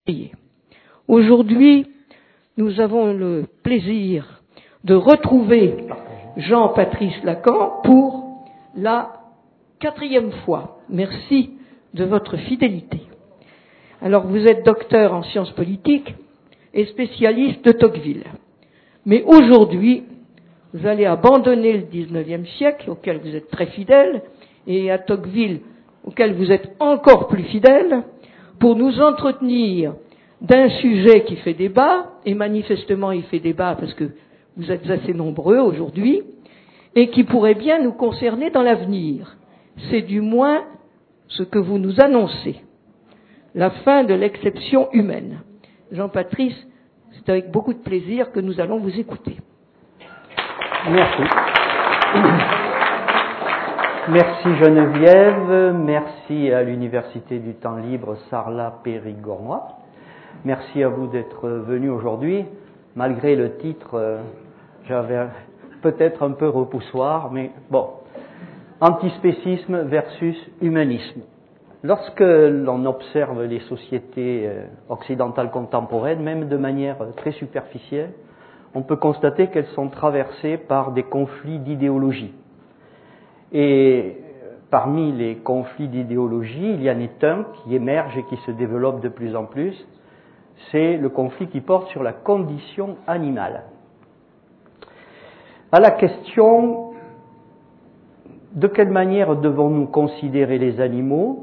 Aujourd'hui, nous avons le plaisir de retrouver Jean-Patrice Lacan pour la 4e fois. Merci de votre fidélité. Alors, vous êtes docteur en sciences politiques et spécialiste de Tocqueville. Mais aujourd'hui, vous allez abandonner le 19e siècle, auquel vous êtes très fidèle, et à Tocqueville, auquel vous êtes encore plus fidèle, pour nous entretenir d'un sujet qui fait débat, et manifestement il fait débat parce que vous êtes assez nombreux aujourd'hui, et qui pourrait bien nous concerner dans l'avenir. C'est du moins ce que vous nous annoncez. La fin de l'exception humaine. Jean-Patrice, c'est avec beaucoup de plaisir que nous allons vous écouter. Merci. Merci Geneviève, merci à l'Université du Temps Libre Sarlat-Périgord. Merci à vous d'être venus aujourd'hui. Malgré le titre, j'avais peut-être un peu repoussoir, mais bon. Antispécisme versus humanisme. Lorsque l'on observe les sociétés occidentales contemporaines, même de manière très superficielle, on peut constater qu'elles sont traversées par des conflits d'idéologie. Et parmi les conflits d'idéologie, il y en est un qui émerge et qui se développe de plus en plus, c'est le conflit qui porte sur la condition animale. À la question de quelle manière devons-nous considérer les animaux,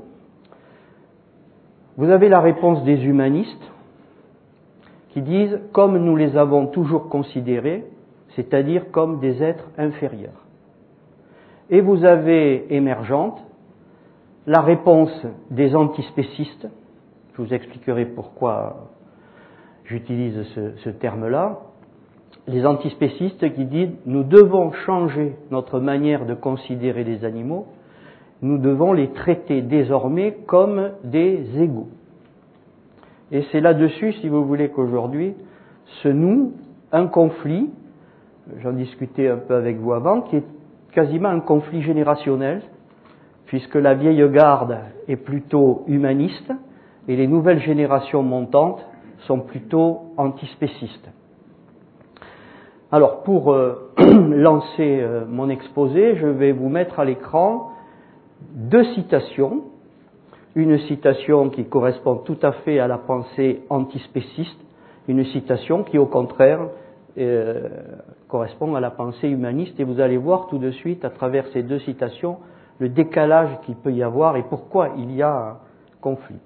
vous avez la réponse des humanistes qui disent comme nous les avons toujours considérés, c'est-à-dire comme des êtres inférieurs. Et vous avez émergente la réponse des antispécistes, je vous expliquerai pourquoi j'utilise ce terme-là, les antispécistes qui disent nous devons changer notre manière de considérer les animaux, nous devons les traiter désormais comme des égaux. Et c'est là-dessus, si vous voulez, qu'aujourd'hui se noue un conflit, j'en discutais un peu avec vous avant, qui est quasiment un conflit générationnel, puisque la vieille garde est plutôt humaniste et les nouvelles générations montantes sont plutôt antispécistes. Alors, pour lancer mon exposé, je vais vous mettre à l'écran 2 citations. Une citation qui correspond tout à fait à la pensée antispéciste, une citation qui, au contraire, correspond à la pensée humaniste. Et vous allez voir tout de suite, à travers ces 2 citations, le décalage qu'il peut y avoir et pourquoi il y a un conflit.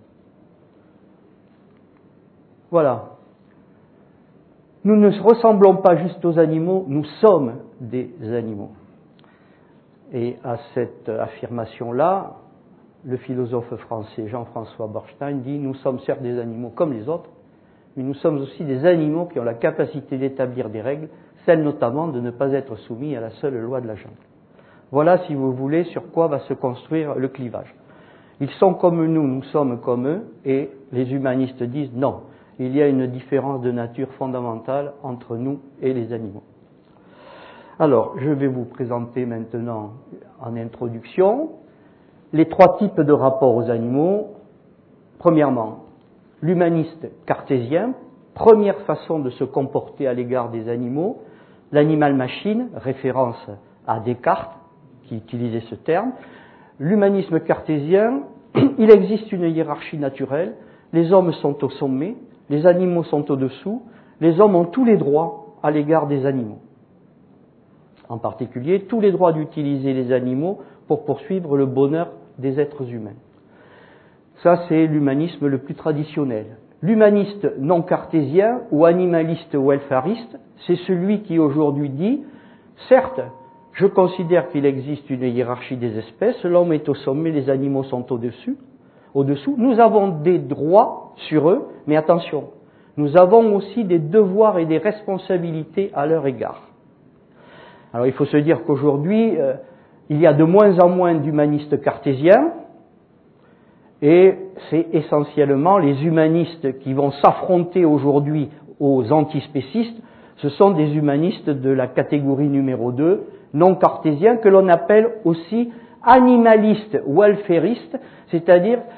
Voilà. Nous ne ressemblons pas juste aux animaux, nous sommes des animaux. Et à cette affirmation-là, le philosophe français Jean-François Bernstein dit « Nous sommes certes des animaux comme les autres, mais nous sommes aussi des animaux qui ont la capacité d'établir des règles, celle notamment de ne pas être soumis à la seule loi de la jungle. » Voilà, si vous voulez, sur quoi va se construire le clivage. Ils sont comme nous sommes comme eux, et les humanistes disent « Non, il y a une différence de nature fondamentale entre nous et les animaux. » Alors, je vais vous présenter maintenant, en introduction, les 3 types de rapports aux animaux. Premièrement, l'humaniste cartésien, première façon de se comporter à l'égard des animaux, l'animal-machine, référence à Descartes, qui utilisait ce terme. L'humanisme cartésien, il existe une hiérarchie naturelle, les hommes sont au sommet, les animaux sont au-dessous, les hommes ont tous les droits à l'égard des animaux. En particulier, tous les droits d'utiliser les animaux pour poursuivre le bonheur des êtres humains. Ça, c'est l'humanisme le plus traditionnel. L'humaniste non cartésien, ou animaliste ou welfariste, c'est celui qui aujourd'hui dit, certes, je considère qu'il existe une hiérarchie des espèces, l'homme est au sommet, les animaux sont au-dessous, nous avons des droits sur eux, mais attention, nous avons aussi des devoirs et des responsabilités à leur égard. Alors il faut se dire qu'aujourd'hui, il y a de moins en moins d'humanistes cartésiens, et c'est essentiellement les humanistes qui vont s'affronter aujourd'hui aux antispécistes, ce sont des humanistes de la catégorie numéro 2, non cartésiens, que l'on appelle aussi animalistes welfaristes, c'est-à-dire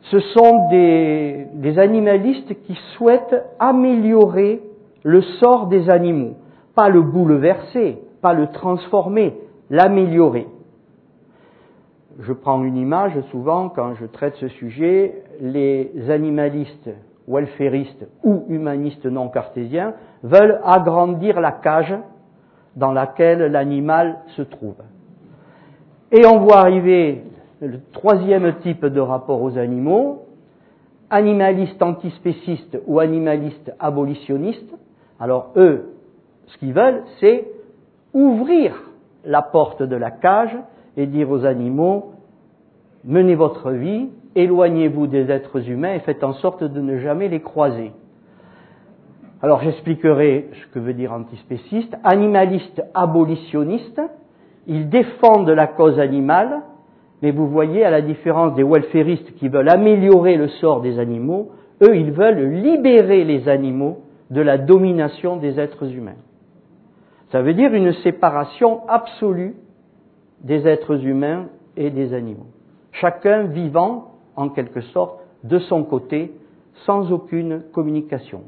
ce sont des animalistes qui souhaitent améliorer le sort des animaux, pas le bouleverser, pas le transformer, l'améliorer. Je prends une image, souvent quand je traite ce sujet, les animalistes welfaristes ou humanistes non cartésiens veulent agrandir la cage dans laquelle l'animal se trouve. Et on voit arriver le troisième type de rapport aux animaux, animalistes antispécistes ou animalistes abolitionnistes. Alors eux, ce qu'ils veulent, c'est ouvrir la porte de la cage et dire aux animaux, menez votre vie, éloignez-vous des êtres humains et faites en sorte de ne jamais les croiser. Alors j'expliquerai ce que veut dire antispéciste. Animalistes abolitionnistes, ils défendent la cause animale, mais vous voyez, à la différence des welfaristes qui veulent améliorer le sort des animaux, eux, ils veulent libérer les animaux de la domination des êtres humains. Ça veut dire une séparation absolue des êtres humains et des animaux. Chacun vivant, en quelque sorte, de son côté, sans aucune communication.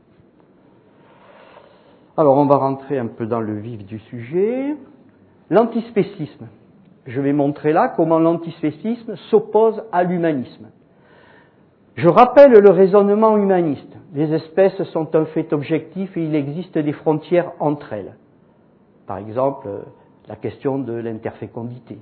Alors, on va rentrer un peu dans le vif du sujet. L'antispécisme. Je vais montrer là comment l'antispécisme s'oppose à l'humanisme. Je rappelle le raisonnement humaniste. Les espèces sont un fait objectif et il existe des frontières entre elles. Par exemple, la question de l'interfécondité.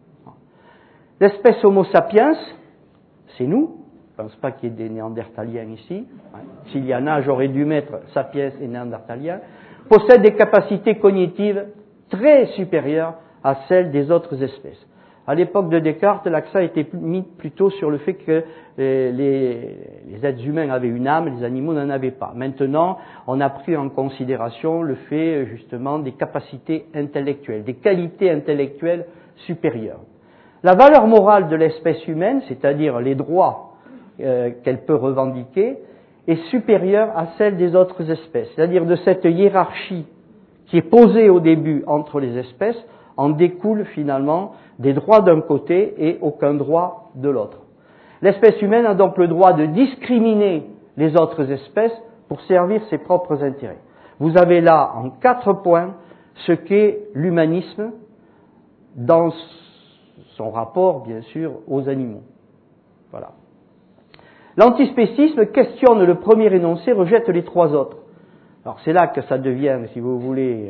L'espèce Homo sapiens, c'est nous. Je ne pense pas qu'il y ait des néandertaliens ici. S'il y en a, j'aurais dû mettre sapiens et néandertaliens. Possède des capacités cognitives très supérieures à celles des autres espèces. À l'époque de Descartes, l'accent était mis plutôt sur le fait que les êtres humains avaient une âme, les animaux n'en avaient pas. Maintenant, on a pris en considération le fait justement des capacités intellectuelles, des qualités intellectuelles supérieures. La valeur morale de l'espèce humaine, c'est-à-dire les droits qu'elle peut revendiquer, est supérieure à celle des autres espèces. C'est-à-dire de cette hiérarchie qui est posée au début entre les espèces, en découle finalement des droits d'un côté et aucun droit de l'autre. L'espèce humaine a donc le droit de discriminer les autres espèces pour servir ses propres intérêts. Vous avez là en 4 points ce qu'est l'humanisme dans son rapport bien sûr aux animaux. Voilà. L'antispécisme questionne le premier énoncé, rejette les 3 autres. Alors c'est là que ça devient, si vous voulez,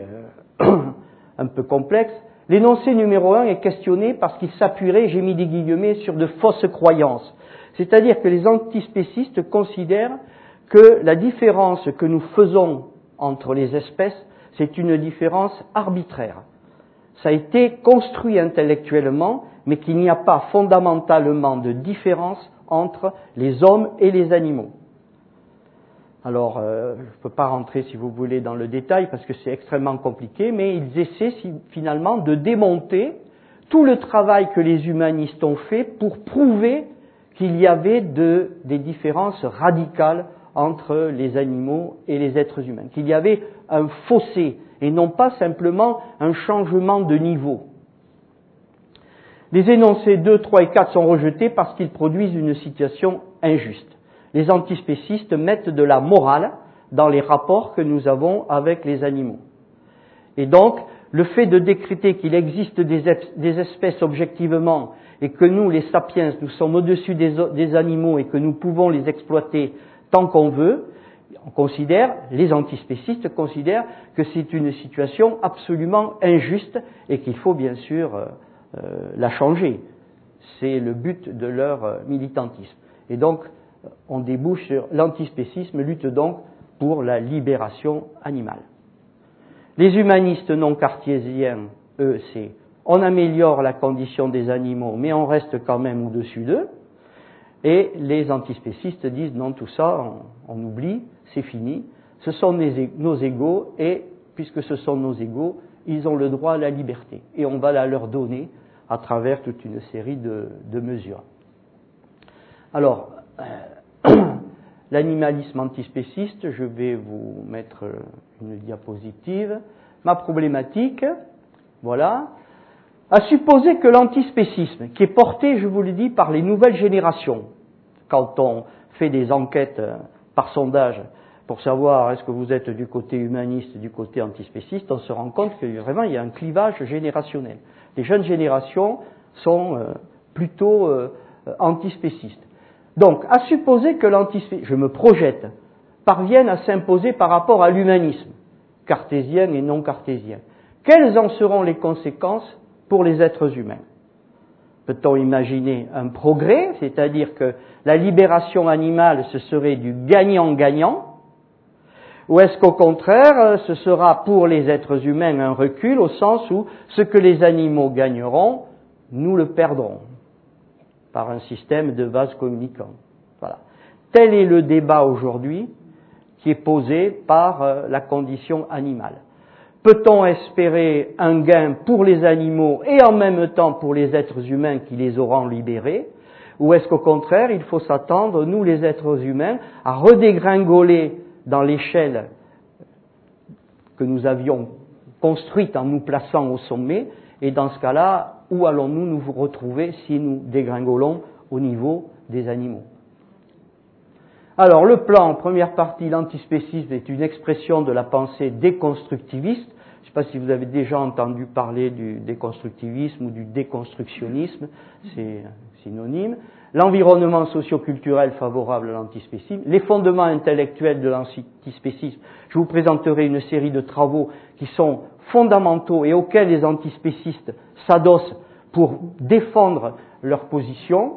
un peu complexe. L'énoncé numéro 1 est questionné parce qu'il s'appuierait, j'ai mis des guillemets, sur de fausses croyances. C'est-à-dire que les antispécistes considèrent que la différence que nous faisons entre les espèces, c'est une différence arbitraire. Ça a été construit intellectuellement, mais qu'il n'y a pas fondamentalement de différence entre les hommes et les animaux. Alors, je ne peux pas rentrer, si vous voulez, dans le détail parce que c'est extrêmement compliqué, mais ils essaient finalement de démonter tout le travail que les humanistes ont fait pour prouver qu'il y avait des différences radicales entre les animaux et les êtres humains, qu'il y avait un fossé et non pas simplement un changement de niveau. Les énoncés 2, 3 et 4 sont rejetés parce qu'ils produisent une situation injuste. Les antispécistes mettent de la morale dans les rapports que nous avons avec les animaux. Et donc, le fait de décréter qu'il existe des espèces objectivement et que nous, les sapiens, nous sommes au-dessus des animaux et que nous pouvons les exploiter tant qu'on veut, les antispécistes considèrent que c'est une situation absolument injuste et qu'il faut bien sûr la changer. C'est le but de leur militantisme. Et donc, on débouche sur l'antispécisme, lutte donc pour la libération animale. Les humanistes non cartésiens, eux, c'est on améliore la condition des animaux, mais on reste quand même au-dessus d'eux. Et les antispécistes disent non, tout ça, on oublie, c'est fini. Ce sont nos égaux, et puisque ce sont nos égaux, ils ont le droit à la liberté. Et on va la leur donner à travers toute une série de mesures. Alors, l'animalisme antispéciste, je vais vous mettre une diapositive. Ma problématique, voilà, à supposer que l'antispécisme, qui est porté, je vous le dis, par les nouvelles générations, quand on fait des enquêtes par sondage pour savoir est-ce que vous êtes du côté humaniste, du côté antispéciste, on se rend compte que vraiment il y a un clivage générationnel. Les jeunes générations sont plutôt antispécistes. Donc, à supposer que l'antispécisme, je me projette, parvienne à s'imposer par rapport à l'humanisme, cartésien et non cartésien, quelles en seront les conséquences pour les êtres humains? Peut-on imaginer un progrès, c'est-à-dire que la libération animale, ce serait du gagnant-gagnant, ou est-ce qu'au contraire, ce sera pour les êtres humains un recul, au sens où ce que les animaux gagneront, nous le perdrons, par un système de vases communicants. Voilà. Tel est le débat aujourd'hui qui est posé par la condition animale. Peut-on espérer un gain pour les animaux et en même temps pour les êtres humains qui les auront libérés? Ou est-ce qu'au contraire, il faut s'attendre, nous les êtres humains, à redégringoler dans l'échelle que nous avions construite en nous plaçant au sommet? Et dans ce cas-là, où allons-nous nous retrouver si nous dégringolons au niveau des animaux? Alors, le plan, en première partie, l'antispécisme est une expression de la pensée déconstructiviste. Je ne sais pas si vous avez déjà entendu parler du déconstructivisme ou du déconstructionnisme, c'est synonyme. L'environnement socio-culturel favorable à l'antispécisme, les fondements intellectuels de l'antispécisme. Je vous présenterai une série de travaux qui sont fondamentaux et auxquels les antispécistes s'adossent pour défendre leur position.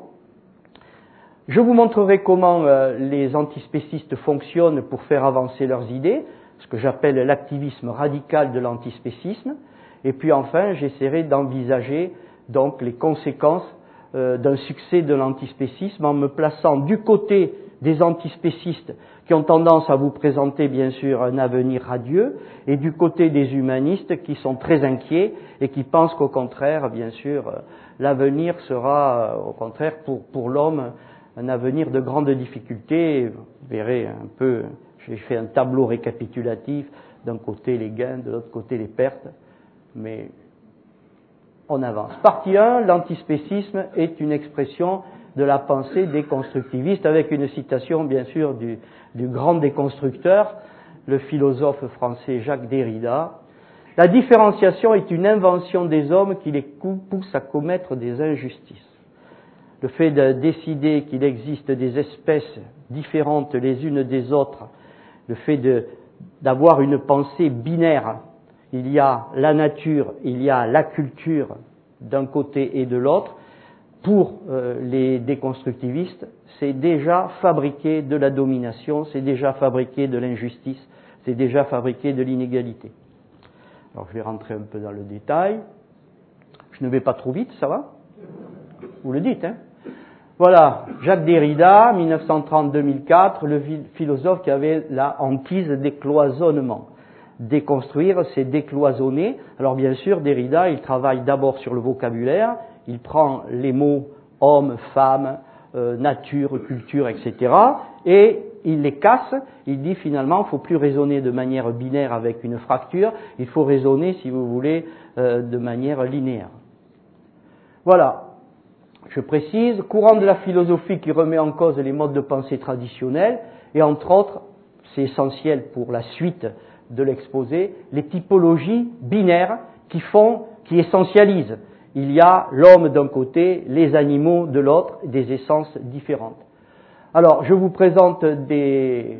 Je vous montrerai comment les antispécistes fonctionnent pour faire avancer leurs idées, ce que j'appelle l'activisme radical de l'antispécisme. Et puis enfin, j'essaierai d'envisager donc les conséquences d'un succès de l'antispécisme en me plaçant du côté des antispécistes qui ont tendance à vous présenter bien sûr un avenir radieux et du côté des humanistes qui sont très inquiets et qui pensent qu'au contraire, bien sûr, l'avenir sera au contraire pour l'homme un avenir de grandes difficultés. Vous verrez un peu, j'ai fait un tableau récapitulatif, d'un côté les gains, de l'autre côté les pertes, mais on avance. Partie 1, l'antispécisme est une expression de la pensée déconstructiviste, avec une citation bien sûr du grand déconstructeur, le philosophe français Jacques Derrida. La différenciation est une invention des hommes qui les pousse à commettre des injustices. Le fait de décider qu'il existe des espèces différentes les unes des autres, le fait d'avoir une pensée binaire, il y a la nature, il y a la culture d'un côté et de l'autre, pour les déconstructivistes, c'est déjà fabriquer de la domination, c'est déjà fabriquer de l'injustice, c'est déjà fabriquer de l'inégalité. Alors je vais rentrer un peu dans le détail. Je ne vais pas trop vite, ça va? Vous le dites, hein? Voilà, Jacques Derrida, 1930-2004, le philosophe qui avait la hantise des cloisonnements. Déconstruire, c'est décloisonner. Alors bien sûr, Derrida, il travaille d'abord sur le vocabulaire, il prend les mots homme, femme, nature, culture, etc. et il les casse, il dit finalement, il ne faut plus raisonner de manière binaire avec une fracture, il faut raisonner, si vous voulez, de manière linéaire. Voilà. Je précise, courant de la philosophie qui remet en cause les modes de pensée traditionnels, et entre autres, c'est essentiel pour la suite de l'exposé, les typologies binaires qui essentialisent. Il y a l'homme d'un côté, les animaux de l'autre, des essences différentes. Alors, je vous présente des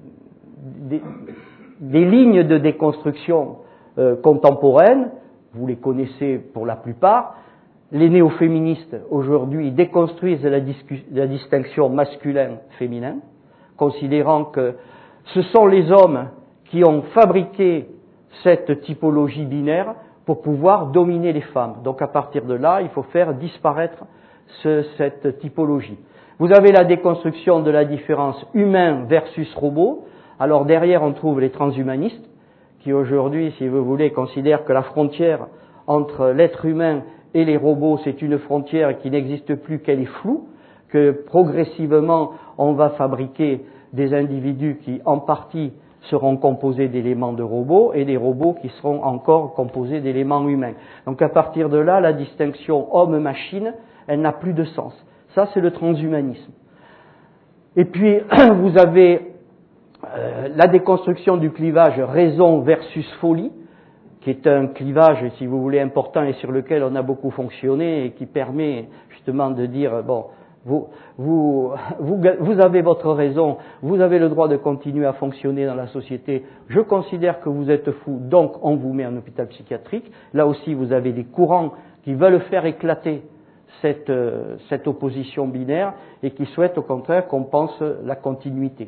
lignes de déconstruction contemporaines, vous les connaissez pour la plupart. Les néo-féministes, aujourd'hui, déconstruisent la distinction masculin-féminin, considérant que ce sont les hommes qui ont fabriqué cette typologie binaire pour pouvoir dominer les femmes. Donc à partir de là, il faut faire disparaître cette typologie. Vous avez la déconstruction de la différence humain versus robot. Alors derrière, on trouve les transhumanistes, qui aujourd'hui, si vous voulez, considèrent que la frontière entre l'être humain et les robots, c'est une frontière qui n'existe plus, qu'elle est floue, que progressivement, on va fabriquer des individus qui, en partie, seront composés d'éléments de robots et des robots qui seront encore composés d'éléments humains. Donc à partir de là, la distinction homme-machine, elle n'a plus de sens. Ça, c'est le transhumanisme. Et puis, vous avez la déconstruction du clivage raison versus folie, qui est un clivage, si vous voulez, important et sur lequel on a beaucoup fonctionné et qui permet justement de dire, bon, vous avez votre raison, vous avez le droit de continuer à fonctionner dans la société, je considère que vous êtes fou, donc on vous met en hôpital psychiatrique. Là aussi, vous avez des courants qui veulent faire éclater cette opposition binaire et qui souhaitent au contraire qu'on pense la continuité.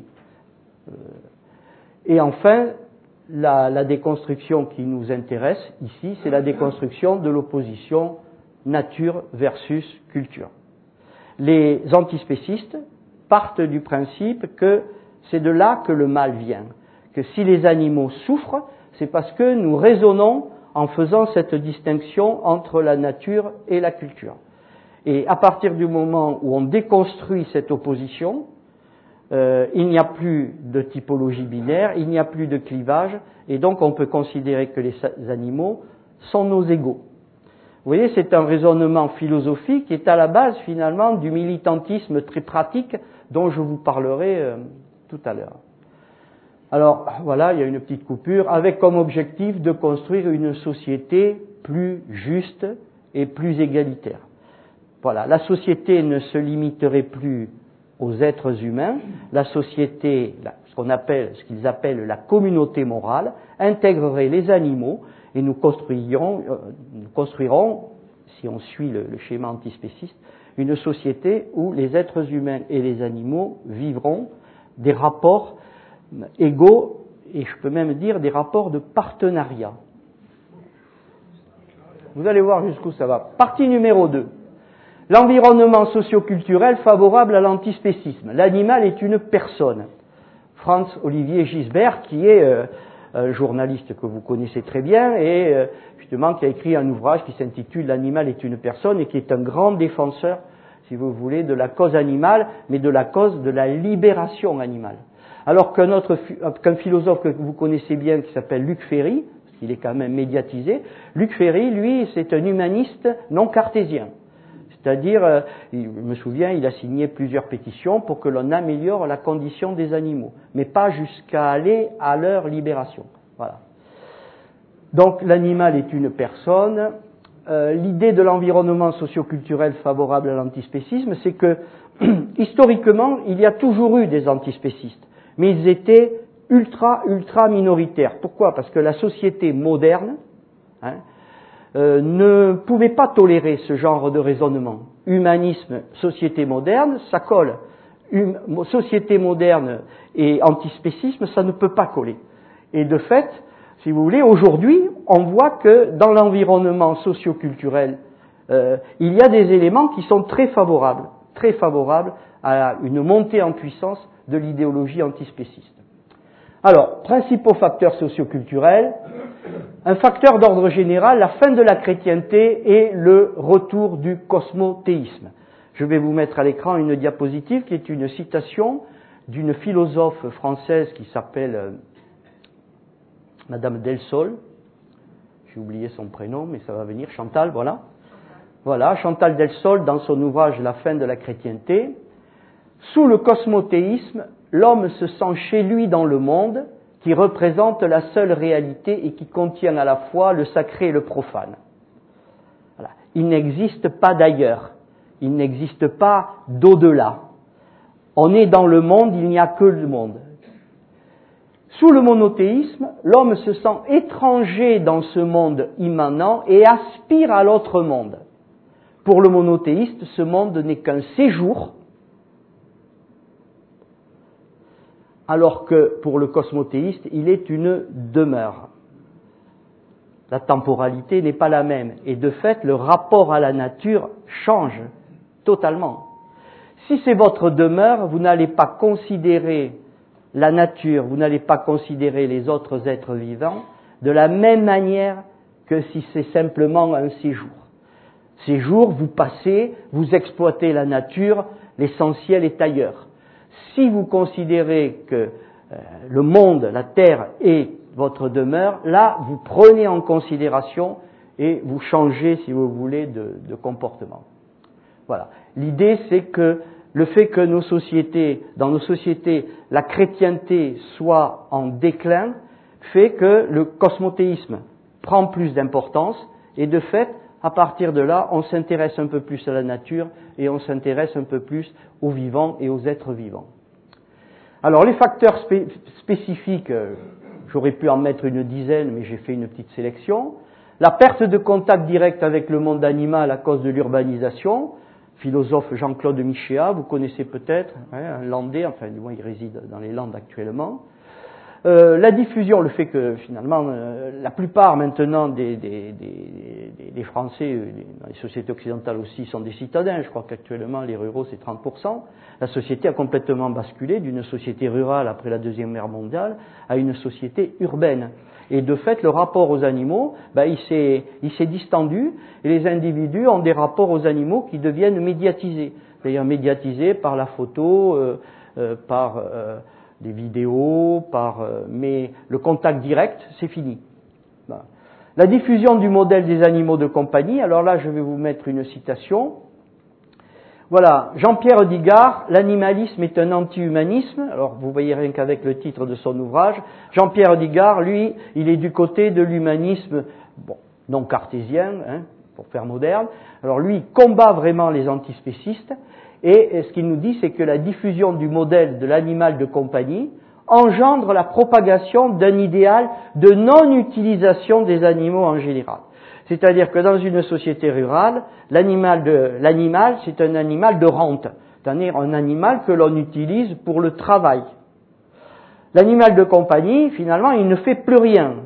Et enfin, la déconstruction qui nous intéresse ici, c'est la déconstruction de l'opposition nature versus culture. Les antispécistes partent du principe que c'est de là que le mal vient, que si les animaux souffrent, c'est parce que nous raisonnons en faisant cette distinction entre la nature et la culture. Et à partir du moment où on déconstruit cette opposition, il n'y a plus de typologie binaire, il n'y a plus de clivage, et donc on peut considérer que les animaux sont nos égaux. Vous voyez, c'est un raisonnement philosophique qui est à la base finalement du militantisme très pratique dont je vous parlerai tout à l'heure. Alors voilà, il y a une petite coupure, avec comme objectif de construire une société plus juste et plus égalitaire. Voilà, la société ne se limiterait plus aux êtres humains, la société, ce qu'ils appellent la communauté morale, intégrerait les animaux et nous construirons, si on suit le schéma antispéciste, une société où les êtres humains et les animaux vivront des rapports égaux et je peux même dire des rapports de partenariat. Vous allez voir jusqu'où ça va. Partie numéro 2. L'environnement socio-culturel favorable à l'antispécisme. L'animal est une personne. Franz-Olivier Gisbert, qui est un journaliste que vous connaissez très bien et justement qui a écrit un ouvrage qui s'intitule « L'animal est une personne » et qui est un grand défenseur, si vous voulez, de la cause animale, mais de la cause de la libération animale. Alors qu'un philosophe que vous connaissez bien qui s'appelle Luc Ferry, parce qu'il est quand même médiatisé, Luc Ferry, lui, c'est un humaniste non cartésien. C'est-à-dire, je me souviens, il a signé plusieurs pétitions pour que l'on améliore la condition des animaux, mais pas jusqu'à aller à leur libération. Voilà. Donc l'animal est une personne. L'idée de l'environnement socio-culturel favorable à l'antispécisme, c'est que historiquement, il y a toujours eu des antispécistes, mais ils étaient ultra minoritaires. Pourquoi ? Parce que la société moderne, ne pouvait pas tolérer ce genre de raisonnement. Humanisme, société moderne, ça colle. Société moderne et antispécisme, ça ne peut pas coller. Et de fait, si vous voulez, aujourd'hui, on voit que dans l'environnement socio-culturel, il y a des éléments qui sont très favorables à une montée en puissance de l'idéologie antispéciste. Alors, principaux facteurs socioculturels, un facteur d'ordre général, la fin de la chrétienté et le retour du cosmothéisme. Je vais vous mettre à l'écran une diapositive qui est une citation d'une philosophe française qui s'appelle Madame Delsol. J'ai oublié son prénom, mais ça va venir, Chantal, voilà. Voilà, Chantal Delsol, dans son ouvrage La fin de la chrétienté. Sous le cosmothéisme, l'homme se sent chez lui dans le monde, qui représente la seule réalité et qui contient à la fois le sacré et le profane. Voilà. Il n'existe pas d'ailleurs, il n'existe pas d'au-delà. On est dans le monde, il n'y a que le monde. Sous le monothéisme, l'homme se sent étranger dans ce monde immanent et aspire à l'autre monde. Pour le monothéiste, ce monde n'est qu'un séjour, alors que pour le cosmothéiste, il est une demeure. La temporalité n'est pas la même, et de fait, le rapport à la nature change totalement. Si c'est votre demeure, vous n'allez pas considérer la nature, vous n'allez pas considérer les autres êtres vivants de la même manière que si c'est simplement un séjour. Séjour, vous passez, vous exploitez la nature, l'essentiel est ailleurs. Si vous considérez que le monde, la terre est votre demeure, là, vous prenez en considération et vous changez, si vous voulez, de comportement. Voilà. L'idée, c'est que le fait que dans nos sociétés, la chrétienté soit en déclin, fait que le cosmothéisme prend plus d'importance, et de fait, à partir de là, on s'intéresse un peu plus à la nature, et on s'intéresse un peu plus aux vivants et aux êtres vivants. Alors, les facteurs spécifiques, j'aurais pu en mettre une dizaine, mais j'ai fait une petite sélection. La perte de contact direct avec le monde animal à cause de l'urbanisation. Philosophe Jean-Claude Michéa, vous connaissez peut-être, un Landais, enfin du moins il réside dans les Landes actuellement. La diffusion, le fait que finalement la plupart maintenant des Français, dans les sociétés occidentales aussi, sont des citadins. Je crois qu'actuellement les ruraux c'est 30%. La société a complètement basculé d'une société rurale après la Deuxième Guerre mondiale à une société urbaine. Et de fait, le rapport aux animaux, il s'est distendu, et les individus ont des rapports aux animaux qui deviennent médiatisés. C'est-à-dire médiatisés par la photo, par des vidéos, mais le contact direct, c'est fini. Voilà. La diffusion du modèle des animaux de compagnie, alors là, je vais vous mettre une citation. Voilà, Jean-Pierre Digard, l'animalisme est un anti-humanisme. Alors, vous voyez rien qu'avec le titre de son ouvrage. Jean-Pierre Digard, lui, il est du côté de l'humanisme, non cartésien, pour faire moderne. Alors, lui, il combat vraiment les antispécistes. Et ce qu'il nous dit, c'est que la diffusion du modèle de l'animal de compagnie engendre la propagation d'un idéal de non-utilisation des animaux en général. C'est-à-dire que dans une société rurale, l'animal, c'est un animal de rente, c'est-à-dire un animal que l'on utilise pour le travail. L'animal de compagnie, finalement, il ne fait plus rien.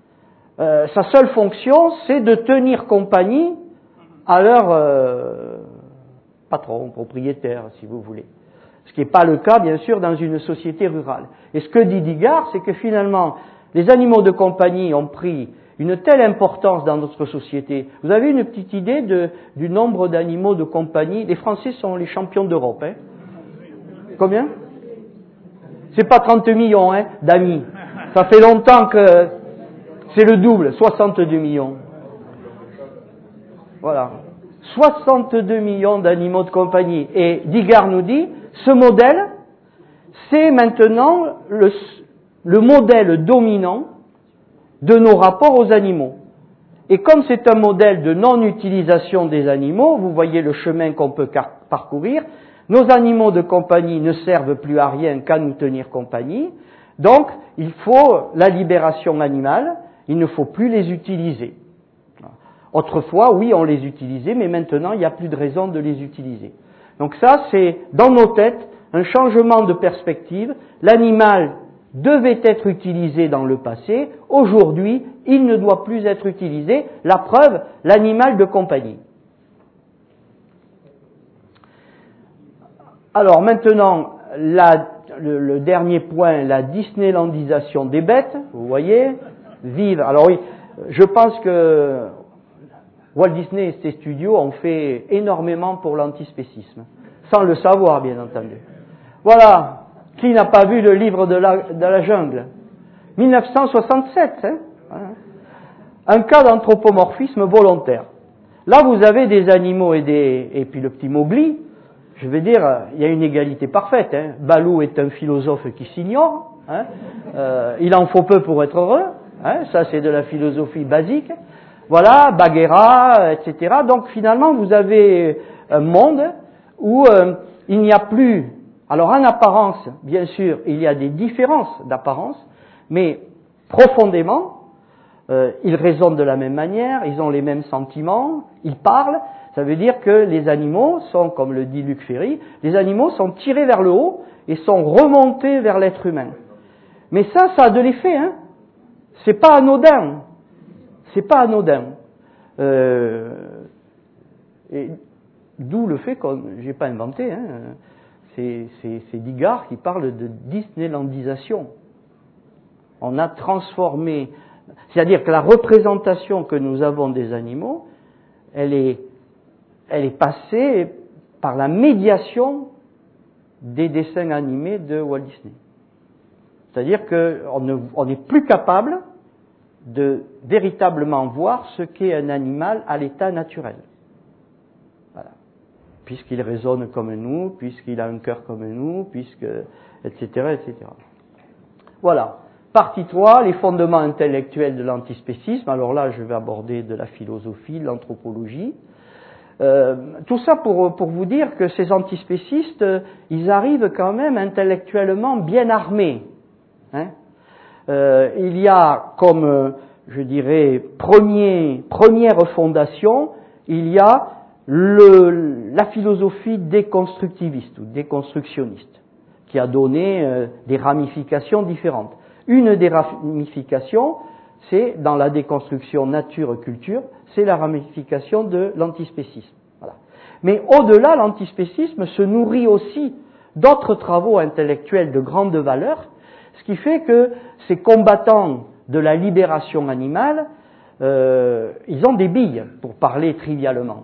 Sa seule fonction, c'est de tenir compagnie à leur patron, propriétaire, si vous voulez. Ce qui n'est pas le cas, bien sûr, dans une société rurale. Et ce que dit Digard, c'est que finalement, les animaux de compagnie ont pris une telle importance dans notre société. Vous avez une petite idée du nombre d'animaux de compagnie? Les Français sont les champions d'Europe. Combien? C'est pas 30 millions d'amis. Ça fait longtemps que c'est le double, 62 millions. Voilà. 62 millions d'animaux de compagnie. Et Digard nous dit, ce modèle, c'est maintenant le modèle dominant de nos rapports aux animaux. Et comme c'est un modèle de non-utilisation des animaux, vous voyez le chemin qu'on peut parcourir, nos animaux de compagnie ne servent plus à rien qu'à nous tenir compagnie, donc il faut la libération animale, il ne faut plus les utiliser. Autrefois, oui, on les utilisait, mais maintenant, il n'y a plus de raison de les utiliser. Donc ça, c'est, dans nos têtes, un changement de perspective. L'animal devait être utilisé dans le passé. Aujourd'hui, il ne doit plus être utilisé. La preuve, l'animal de compagnie. Alors maintenant, le dernier point, la Disneylandisation des bêtes. Vous voyez, vive. Alors oui, je pense que Walt Disney et ses studios ont fait énormément pour l'antispécisme, sans le savoir, bien entendu. Voilà. Qui n'a pas vu le livre de la jungle? 1967, Un cas d'anthropomorphisme volontaire. Là, vous avez des animaux et puis le petit Mowgli. Je veux dire, il y a une égalité parfaite. Balou est un philosophe qui s'ignore. Il en faut peu pour être heureux. Ça, c'est de la philosophie basique. Voilà, Bagheera, etc. Donc, finalement, vous avez un monde où il n'y a plus. Alors, en apparence, bien sûr, il y a des différences d'apparence, mais profondément, ils raisonnent de la même manière, ils ont les mêmes sentiments, ils parlent. Ça veut dire que les animaux sont, comme le dit Luc Ferry, les animaux sont tirés vers le haut et sont remontés vers l'être humain. Mais ça a de l'effet, C'est pas anodin. C'est pas anodin. Et d'où le fait que j'ai pas inventé, c'est Digard qui parle de Disneylandisation. On a transformé, c'est-à-dire que la représentation que nous avons des animaux, elle est passée par la médiation des dessins animés de Walt Disney. C'est-à-dire qu'on n'est plus capable de véritablement voir ce qu'est un animal à l'état naturel. Voilà. puisqu'il raisonne comme nous, puisqu'il a un cœur comme nous, etc., etc. Voilà. Partie 3, les fondements intellectuels de l'antispécisme. Alors là, je vais aborder de la philosophie, de l'anthropologie. Tout ça pour vous dire que ces antispécistes, ils arrivent quand même intellectuellement bien armés. Hein. Il y a comme, je dirais, première fondation, il y a la philosophie déconstructiviste ou déconstructionniste, qui a donné des ramifications différentes. Une des ramifications, c'est dans la déconstruction nature-culture, c'est la ramification de l'antispécisme. Voilà. Mais au-delà, l'antispécisme se nourrit aussi d'autres travaux intellectuels de grande valeur, ce qui fait que ces combattants de la libération animale, ils ont des billes, pour parler trivialement.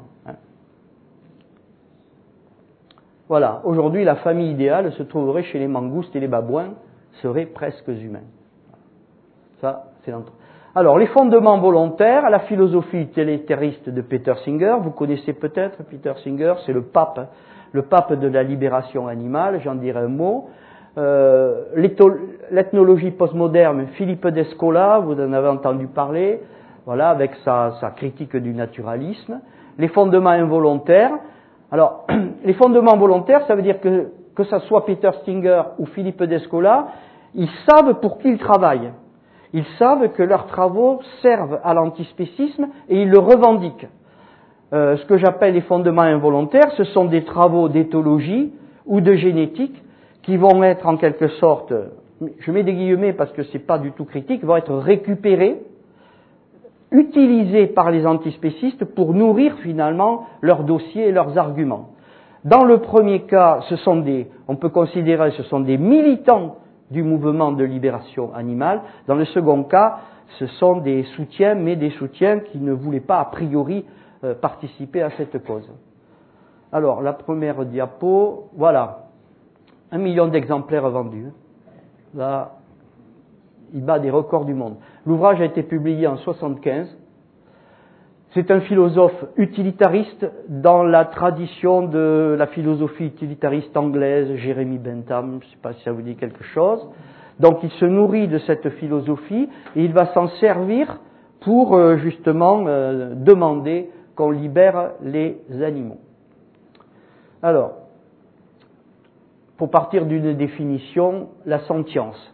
Voilà, aujourd'hui la famille idéale se trouverait chez les mangoustes et les babouins, seraient presque humains. Ça, c'est Alors, les fondements volontaires, la philosophie utilitariste de Peter Singer, vous connaissez peut-être Peter Singer, c'est le pape de la libération animale, j'en dirai un mot. L'ethnologie postmoderne, Philippe Descola, vous en avez entendu parler, voilà, avec sa critique du naturalisme. Les fondements involontaires. Alors, les fondements volontaires, ça veut dire que ça soit Peter Singer ou Philippe Descola, ils savent pour qui ils travaillent. Ils savent que leurs travaux servent à l'antispécisme et ils le revendiquent. Ce que j'appelle les fondements involontaires, ce sont des travaux d'éthologie ou de génétique qui vont être en quelque sorte, je mets des guillemets parce que c'est pas du tout critique, vont être récupérés, utilisés par les antispécistes pour nourrir finalement leurs dossiers et leurs arguments. Dans le premier cas, on peut considérer ce sont des militants du mouvement de libération animale. Dans le second cas, ce sont des soutiens, mais des soutiens qui ne voulaient pas a priori participer à cette cause. Alors, la première diapo, voilà, 1 million d'exemplaires vendus. Là, il bat des records du monde. L'ouvrage a été publié en 1975. C'est un philosophe utilitariste dans la tradition de la philosophie utilitariste anglaise, Jeremy Bentham, je ne sais pas si ça vous dit quelque chose. Donc il se nourrit de cette philosophie et il va s'en servir pour justement demander qu'on libère les animaux. Alors, pour partir d'une définition, la sentience.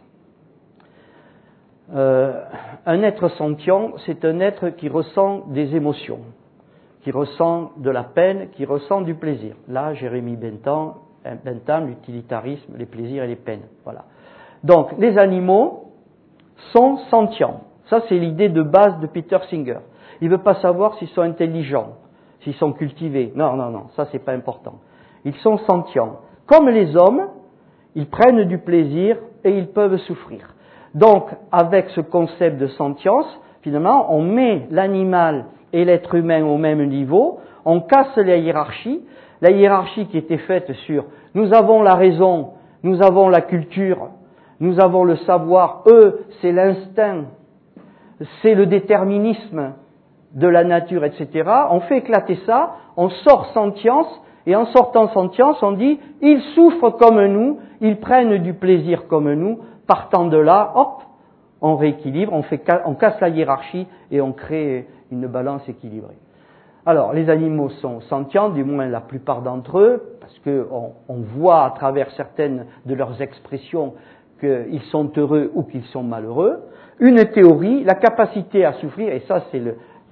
Un être sentient, c'est un être qui ressent des émotions, qui ressent de la peine, qui ressent du plaisir. Là, Jérémy Bentham, l'utilitarisme, les plaisirs et les peines. Voilà. Donc, les animaux sont sentients. Ça, c'est l'idée de base de Peter Singer. Il ne veut pas savoir s'ils sont intelligents, s'ils sont cultivés. Non, ça, c'est pas important. Ils sont sentients. Comme les hommes, ils prennent du plaisir et ils peuvent souffrir. Donc, avec ce concept de sentience, finalement, on met l'animal et l'être humain au même niveau, on casse la hiérarchie qui était faite sur nous avons la raison, nous avons la culture, nous avons le savoir, eux, c'est l'instinct, c'est le déterminisme de la nature, etc. On fait éclater ça, on sort sentience, et en sortant sentience, on dit ils souffrent comme nous, ils prennent du plaisir comme nous. Partant de là, hop, on rééquilibre, on casse la hiérarchie et on crée une balance équilibrée. Alors, les animaux sont sentients, du moins la plupart d'entre eux, parce qu'on voit à travers certaines de leurs expressions qu'ils sont heureux ou qu'ils sont malheureux. Une théorie, la capacité à souffrir, et ça c'est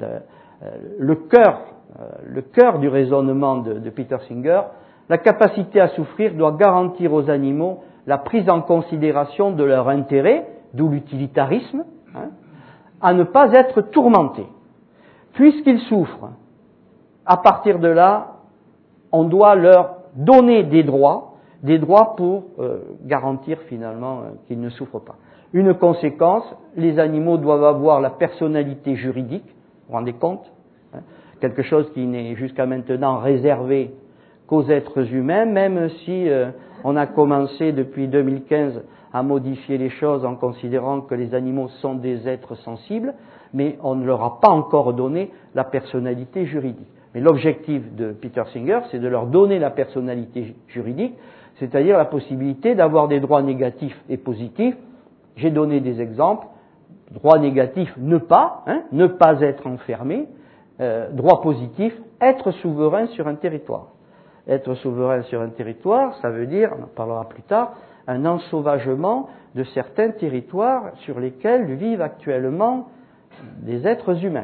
le cœur du raisonnement de Peter Singer, la capacité à souffrir doit garantir aux animaux la prise en considération de leur intérêt, d'où l'utilitarisme, à ne pas être tourmentés. Puisqu'ils souffrent, à partir de là, on doit leur donner des droits pour garantir finalement qu'ils ne souffrent pas. Une conséquence, les animaux doivent avoir la personnalité juridique, vous vous rendez compte, quelque chose qui n'est jusqu'à maintenant réservé qu'aux êtres humains, même si on a commencé depuis 2015 à modifier les choses en considérant que les animaux sont des êtres sensibles, mais on ne leur a pas encore donné la personnalité juridique. Mais l'objectif de Peter Singer, c'est de leur donner la personnalité juridique, c'est-à-dire la possibilité d'avoir des droits négatifs et positifs. J'ai donné des exemples. Droit négatif, ne pas être enfermé. Droit positif, être souverain sur un territoire. Être souverain sur un territoire, ça veut dire, on en parlera plus tard, un ensauvagement de certains territoires sur lesquels vivent actuellement des êtres humains.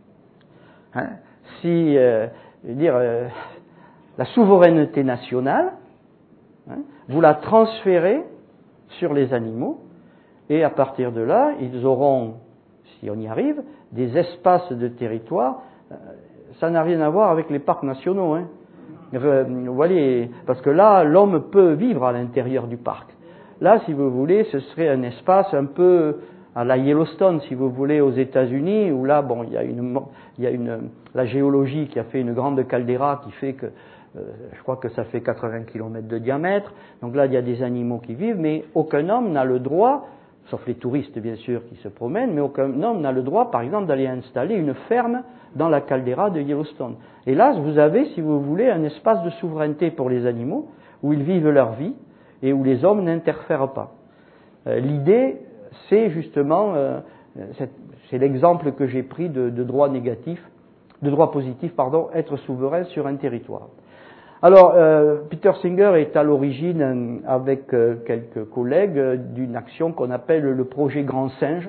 La souveraineté nationale, vous la transférez sur les animaux, et à partir de là, ils auront, si on y arrive, des espaces de territoire. Ça n'a rien à voir avec les parcs nationaux. Vous voyez, parce que là, l'homme peut vivre à l'intérieur du parc. Là, si vous voulez, ce serait un espace un peu à la Yellowstone, si vous voulez, aux États-Unis, où là, bon, il y a la géologie qui a fait une grande caldeira qui fait que, je crois que ça fait 80 km de diamètre. Donc là, il y a des animaux qui vivent, mais aucun homme n'a le droit, sauf les touristes bien sûr qui se promènent, mais aucun homme n'a le droit, par exemple, d'aller installer une ferme dans la caldeira de Yellowstone. Et là, vous avez, si vous voulez, un espace de souveraineté pour les animaux, où ils vivent leur vie et où les hommes n'interfèrent pas. L'idée, c'est justement, c'est l'exemple que j'ai pris de droit positif, être souverain sur un territoire. Alors, Peter Singer est à l'origine, avec quelques collègues, d'une action qu'on appelle le projet Grand Singe,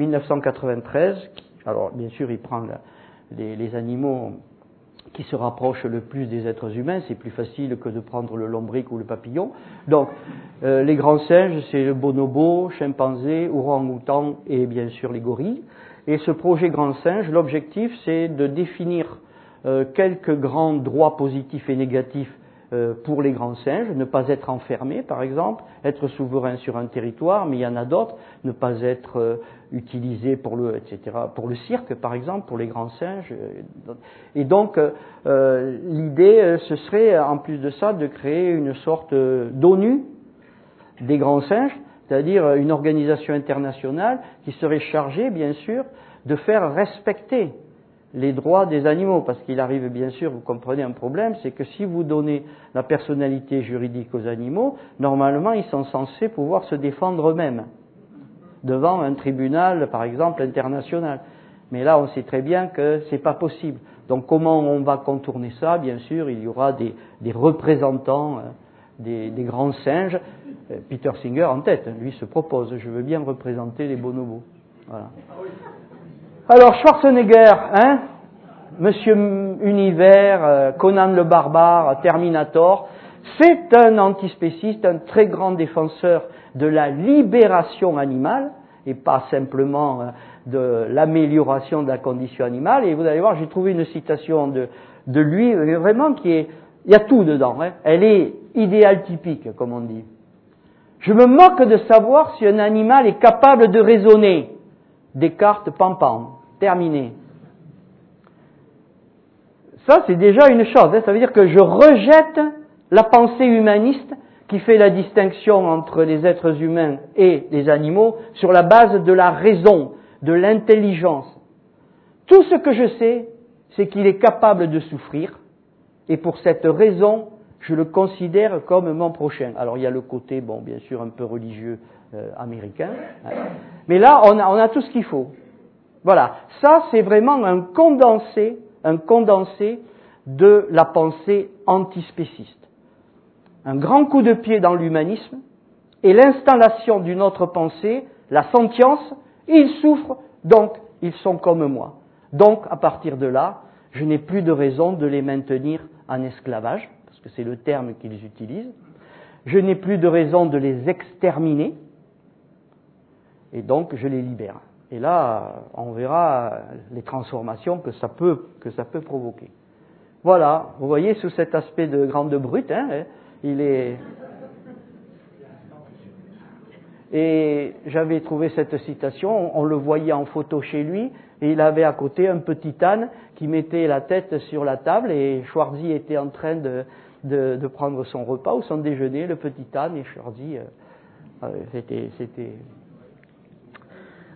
1993. Alors, bien sûr, il prend les animaux qui se rapprochent le plus des êtres humains, c'est plus facile que de prendre le lombric ou le papillon. Donc, les grands singes, c'est le bonobo, chimpanzé, orang-outan et bien sûr les gorilles. Et ce projet Grand Singe, l'objectif, c'est de définir quelques grands droits positifs et négatifs pour les grands singes, ne pas être enfermé par exemple, être souverain sur un territoire, mais il y en a d'autres, ne pas être utilisé pour le cirque par exemple, pour les grands singes. Et donc l'idée, ce serait en plus de ça de créer une sorte d'ONU des grands singes, c'est-à-dire une organisation internationale qui serait chargée bien sûr de faire respecter les droits des animaux, parce qu'il arrive bien sûr, vous comprenez un problème, c'est que si vous donnez la personnalité juridique aux animaux, normalement ils sont censés pouvoir se défendre eux-mêmes devant un tribunal, par exemple, international. Mais là, on sait très bien que c'est pas possible. Donc comment on va contourner ça? Bien sûr, il y aura des représentants des grands singes. Peter Singer en tête, lui se propose, je veux bien représenter les bonobos. Voilà. Alors Schwarzenegger, Monsieur Univers, Conan le barbare, Terminator, c'est un antispéciste, un très grand défenseur de la libération animale et pas simplement de l'amélioration de la condition animale. Et vous allez voir, j'ai trouvé une citation de lui, vraiment il y a tout dedans. Elle est idéal typique, comme on dit. Je me moque de savoir si un animal est capable de raisonner. Descartes, pam-pam, terminé. Ça, c'est déjà une chose. Ça veut dire que je rejette la pensée humaniste qui fait la distinction entre les êtres humains et les animaux sur la base de la raison, de l'intelligence. Tout ce que je sais, c'est qu'il est capable de souffrir, et pour cette raison, je le considère comme mon prochain. Alors il y a le côté, bon, bien sûr, un peu religieux américain, mais là, on a tout ce qu'il faut. Voilà, ça c'est vraiment un condensé de la pensée antispéciste. Un grand coup de pied dans l'humanisme et l'installation d'une autre pensée, la sentience, ils souffrent, donc ils sont comme moi. Donc à partir de là, je n'ai plus de raison de les maintenir en esclavage, parce que c'est le terme qu'ils utilisent. Je n'ai plus de raison de les exterminer, et donc je les libère. Et là, on verra les transformations que ça peut provoquer. Voilà, vous voyez, sous cet aspect de grande brute, il est... Et j'avais trouvé cette citation, on le voyait en photo chez lui, et il avait à côté un petit âne qui mettait la tête sur la table, et Schwarzy était en train de prendre son repas ou son déjeuner, le petit âne, et Schwarzy, c'était...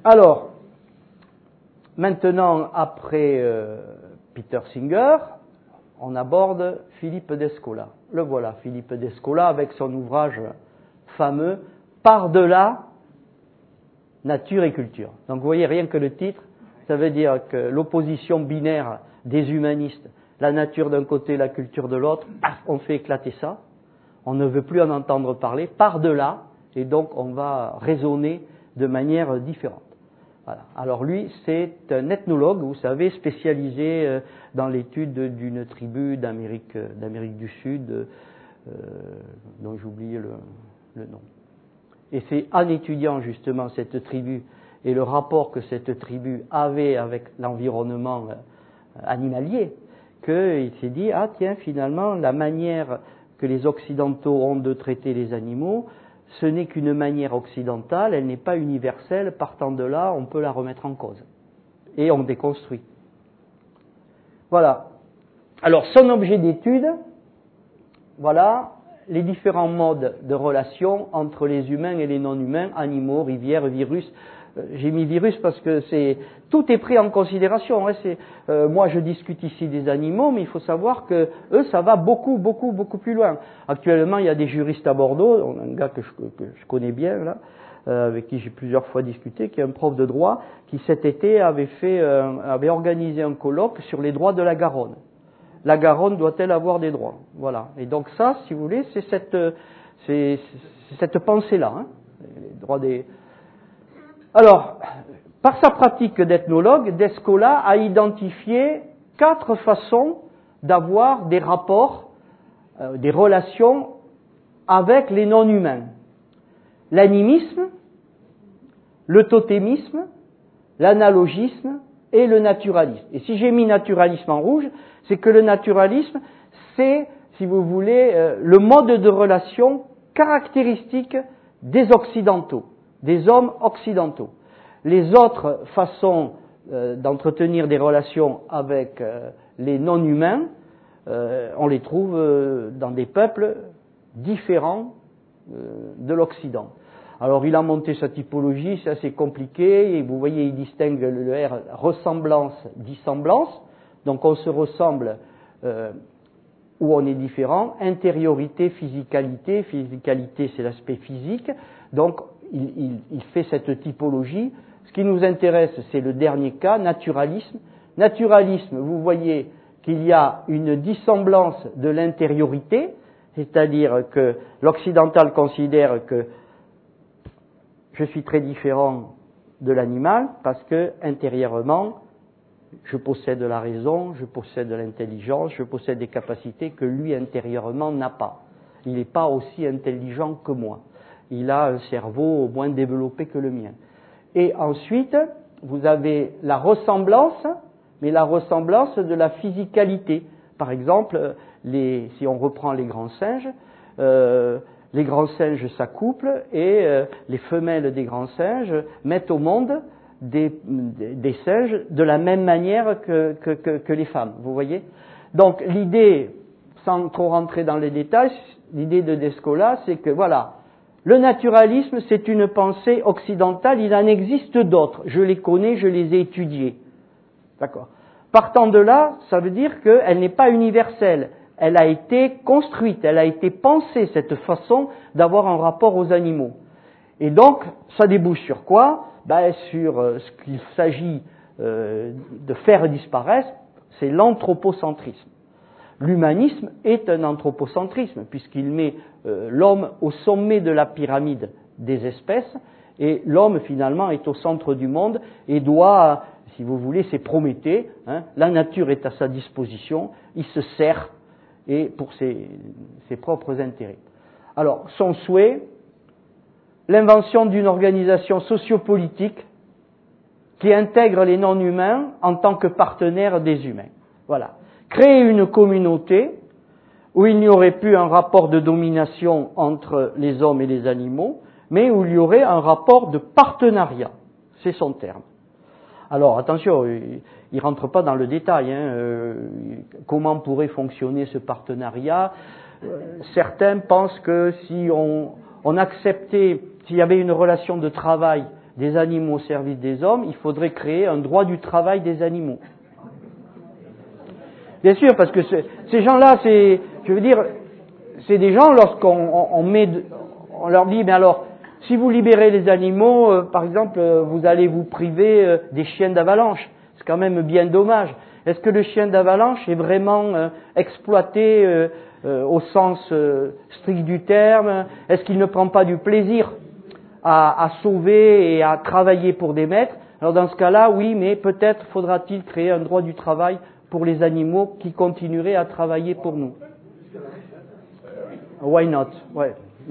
Alors, maintenant, après Peter Singer, on aborde Philippe d'Escola. Le voilà, Philippe d'Escola, avec son ouvrage fameux « Par-delà nature et culture ». Donc vous voyez, rien que le titre, ça veut dire que l'opposition binaire des humanistes, la nature d'un côté, la culture de l'autre, on fait éclater ça. On ne veut plus en entendre parler, par-delà, et donc on va raisonner de manière différente. Voilà. Alors lui, c'est un ethnologue, vous savez, spécialisé dans l'étude d'une tribu d'Amérique du Sud, dont j'ai oublié le nom. Et c'est en étudiant justement cette tribu et le rapport que cette tribu avait avec l'environnement animalier qu'il s'est dit, ah tiens, finalement, la manière que les Occidentaux ont de traiter les animaux, ce n'est qu'une manière occidentale, elle n'est pas universelle, partant de là, on peut la remettre en cause. Et on déconstruit. Voilà. Alors, son objet d'étude, voilà, les différents modes de relation entre les humains et les non-humains, animaux, rivières, virus. J'ai mis virus parce que tout est pris en considération. Moi, je discute ici des animaux, mais il faut savoir que eux, ça va beaucoup plus loin. Actuellement, il y a des juristes à Bordeaux, un gars que je connais bien là, avec qui j'ai plusieurs fois discuté, qui est un prof de droit, qui cet été avait organisé un colloque sur les droits de la Garonne. La Garonne doit-elle avoir des droits? Voilà. Et donc ça, si vous voulez, c'est cette pensée-là, hein, les droits des. Alors, par sa pratique d'ethnologue, d'Escola a identifié 4 façons d'avoir des rapports, des relations avec les non-humains. L'animisme, le totémisme, l'analogisme et le naturalisme. Et si j'ai mis naturalisme en rouge, c'est que le naturalisme, c'est, si vous voulez, le mode de relation caractéristique des Occidentaux, des hommes occidentaux. Les autres façons d'entretenir des relations avec les non-humains, on les trouve dans des peuples différents de l'Occident. Alors il a monté sa typologie, c'est assez compliqué, et vous voyez, il distingue le R ressemblance, dissemblance, donc on se ressemble où on est différent, intériorité, physicalité, physicalité c'est l'aspect physique, donc il fait cette typologie. Ce qui nous intéresse, c'est le dernier cas, naturalisme. Naturalisme, vous voyez qu'il y a une dissemblance de l'intériorité, c'est-à-dire que l'occidental considère que je suis très différent de l'animal parce que intérieurement, je possède la raison, je possède l'intelligence, je possède des capacités que lui intérieurement n'a pas. Il n'est pas aussi intelligent que moi. Il a un cerveau moins développé que le mien. Et ensuite, vous avez la ressemblance, mais la ressemblance de la physicalité. Par exemple, si on reprend les grands singes s'accouplent et les femelles des grands singes mettent au monde des singes de la même manière que les femmes, vous voyez. Donc l'idée, sans trop rentrer dans les détails, l'idée de Descola, c'est que voilà, le naturalisme, c'est une pensée occidentale, il en existe d'autres, je les connais, je les ai étudiés. D'accord. Partant de là, ça veut dire qu'elle n'est pas universelle, elle a été construite, elle a été pensée, cette façon d'avoir un rapport aux animaux. Et donc, ça débouche sur quoi? Sur ce qu'il s'agit de faire disparaître, c'est l'anthropocentrisme. L'humanisme est un anthropocentrisme, puisqu'il met l'homme au sommet de la pyramide des espèces, et l'homme finalement est au centre du monde et doit, si vous voulez, c'est Prométhée, hein, la nature est à sa disposition, il se sert et pour ses propres intérêts. Alors, son souhait, l'invention d'une organisation sociopolitique qui intègre les non-humains en tant que partenaires des humains. Voilà. Créer une communauté où il n'y aurait plus un rapport de domination entre les hommes et les animaux, mais où il y aurait un rapport de partenariat. C'est son terme. Alors, attention, il ne rentre pas dans le détail. Comment pourrait fonctionner ce partenariat? Certains pensent que si on acceptait, s'il y avait une relation de travail des animaux au service des hommes, il faudrait créer un droit du travail des animaux. Bien sûr, parce que ces gens-là, c'est des gens, lorsqu'on on leur dit, mais alors, si vous libérez les animaux, par exemple, vous allez vous priver des chiens d'avalanche. C'est quand même bien dommage. Est-ce que le chien d'avalanche est vraiment exploité au sens strict du terme? Est-ce qu'il ne prend pas du plaisir à sauver et à travailler pour des maîtres? Alors dans ce cas-là, oui, mais peut-être faudra-t-il créer un droit du travail pour les animaux qui continueraient à travailler pour nous. Why not? Ouais.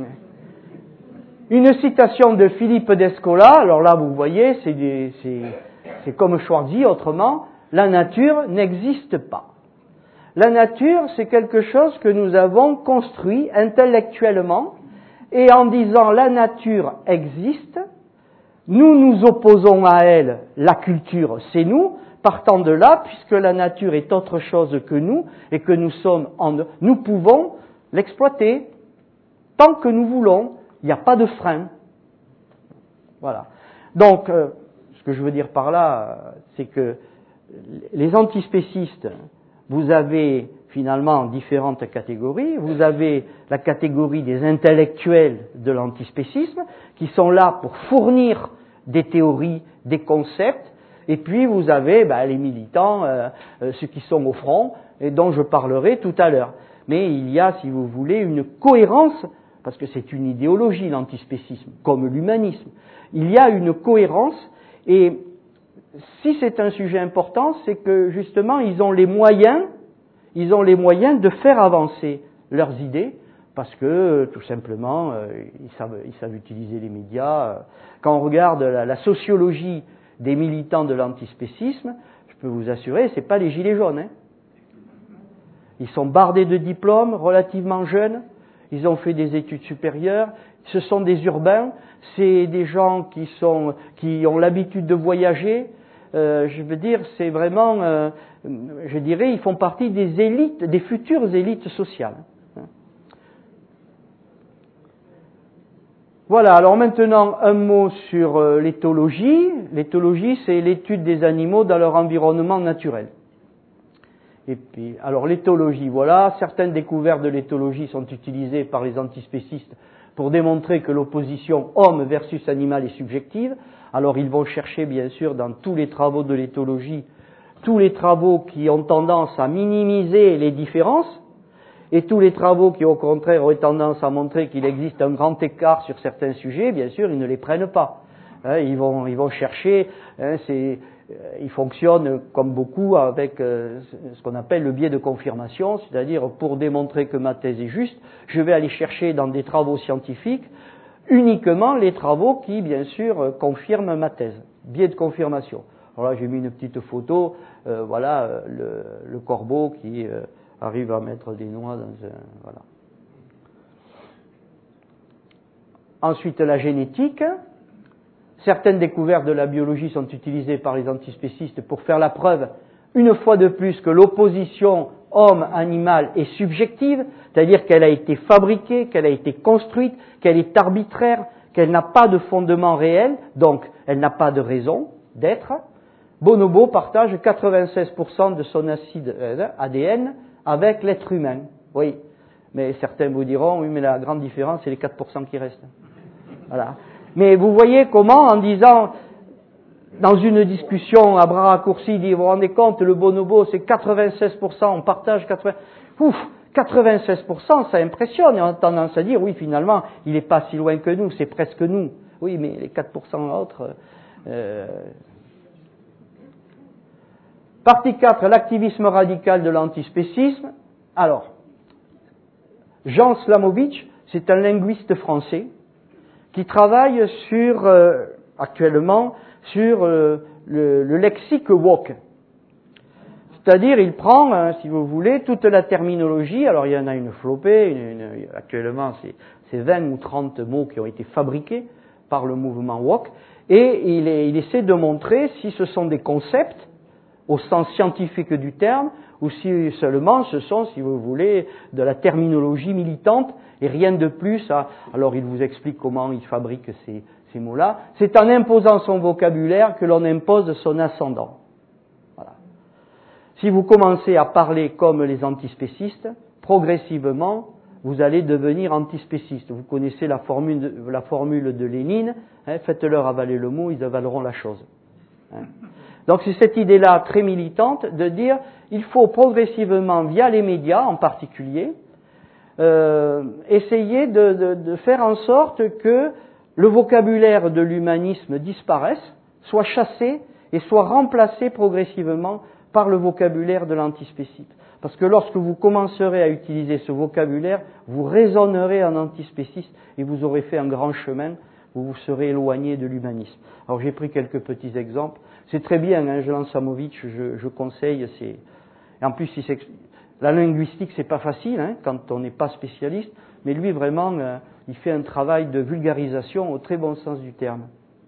Une citation de Philippe d'Escola, alors là vous voyez, c'est comme Schwarzy, autrement, la nature n'existe pas. La nature, c'est quelque chose que nous avons construit intellectuellement, et en disant la nature existe, nous nous opposons à elle, la culture c'est nous, partant de là, puisque la nature est autre chose que nous, et que nous pouvons l'exploiter tant que nous voulons. Il n'y a pas de frein. Voilà. Donc, ce que je veux dire par là, c'est que les antispécistes, vous avez finalement différentes catégories. Vous avez la catégorie des intellectuels de l'antispécisme, qui sont là pour fournir des théories, des concepts, et puis vous avez les militants, ceux qui sont au front, et dont je parlerai tout à l'heure. Mais il y a, si vous voulez, une cohérence, parce que c'est une idéologie, l'antispécisme, comme l'humanisme. Il y a une cohérence, et si c'est un sujet important, c'est que justement, ils ont les moyens de faire avancer leurs idées, parce que, tout simplement, ils savent utiliser les médias. Quand on regarde la sociologie des militants de l'antispécisme, je peux vous assurer, c'est pas les gilets jaunes, hein. Ils sont bardés de diplômes, relativement jeunes, ils ont fait des études supérieures, ce sont des urbains, c'est des gens qui ont l'habitude de voyager, je veux dire, c'est vraiment, je dirais, ils font partie des élites, des futures élites sociales. Voilà, alors maintenant un mot sur l'éthologie. L'éthologie, c'est l'étude des animaux dans leur environnement naturel. Et puis, alors l'éthologie, voilà, certaines découvertes de l'éthologie sont utilisées par les antispécistes pour démontrer que l'opposition homme versus animal est subjective. Alors ils vont chercher, bien sûr, dans tous les travaux de l'éthologie, tous les travaux qui ont tendance à minimiser les différences, et tous les travaux qui, au contraire, auraient tendance à montrer qu'il existe un grand écart sur certains sujets, bien sûr, ils ne les prennent pas. Ils vont chercher, ils fonctionnent comme beaucoup avec ce qu'on appelle le biais de confirmation, c'est-à-dire pour démontrer que ma thèse est juste, je vais aller chercher dans des travaux scientifiques uniquement les travaux qui, bien sûr, confirment ma thèse. Biais de confirmation. Alors là, j'ai mis une petite photo, voilà, le corbeau qui arrive à mettre des noix dans un... Voilà. Ensuite, la génétique. Certaines découvertes de la biologie sont utilisées par les antispécistes pour faire la preuve, une fois de plus, que l'opposition homme-animal est subjective, c'est-à-dire qu'elle a été fabriquée, qu'elle a été construite, qu'elle est arbitraire, qu'elle n'a pas de fondement réel, donc elle n'a pas de raison d'être. Bonobo partage 96% de son acide ADN avec l'être humain. Oui, mais certains vous diront, oui, mais la grande différence, c'est les 4% qui restent. Voilà. Mais vous voyez comment, en disant, dans une discussion à bras raccourcis, il dit, vous vous rendez compte, le bonobo, c'est 96%, on partage 96%, ça impressionne. Et on a tendance à dire, oui, finalement, il n'est pas si loin que nous, c'est presque nous. Oui, mais les 4% autres... Partie 4, l'activisme radical de l'antispécisme. Alors, Jean Slamovitch, c'est un linguiste français qui travaille actuellement sur le lexique woke. C'est-à-dire, il prend, si vous voulez, toute la terminologie, alors il y en a une flopée, actuellement c'est 20 ou 30 mots qui ont été fabriqués par le mouvement woke, et il essaie de montrer si ce sont des concepts, au sens scientifique du terme, ou si seulement ce sont, si vous voulez, de la terminologie militante, et rien de plus. Alors il vous explique comment il fabrique ces mots-là. C'est en imposant son vocabulaire que l'on impose son ascendant. Voilà. Si vous commencez à parler comme les antispécistes, progressivement, vous allez devenir antispéciste. Vous connaissez la formule de Lénine, hein, faites-leur avaler le mot, ils avaleront la chose. Hein. Donc c'est cette idée-là très militante de dire il faut progressivement, via les médias en particulier, essayer de faire en sorte que le vocabulaire de l'humanisme disparaisse, soit chassé et soit remplacé progressivement par le vocabulaire de l'antispéciste. Parce que lorsque vous commencerez à utiliser ce vocabulaire, vous raisonnerez en antispéciste et vous aurez fait un grand chemin où vous serez éloigné de l'humanisme. Alors j'ai pris quelques petits exemples. C'est très bien, hein, Jelan Samovic, je conseille. Et en plus, la linguistique, c'est pas facile hein, quand on n'est pas spécialiste, mais lui vraiment, il fait un travail de vulgarisation au très bon sens du terme.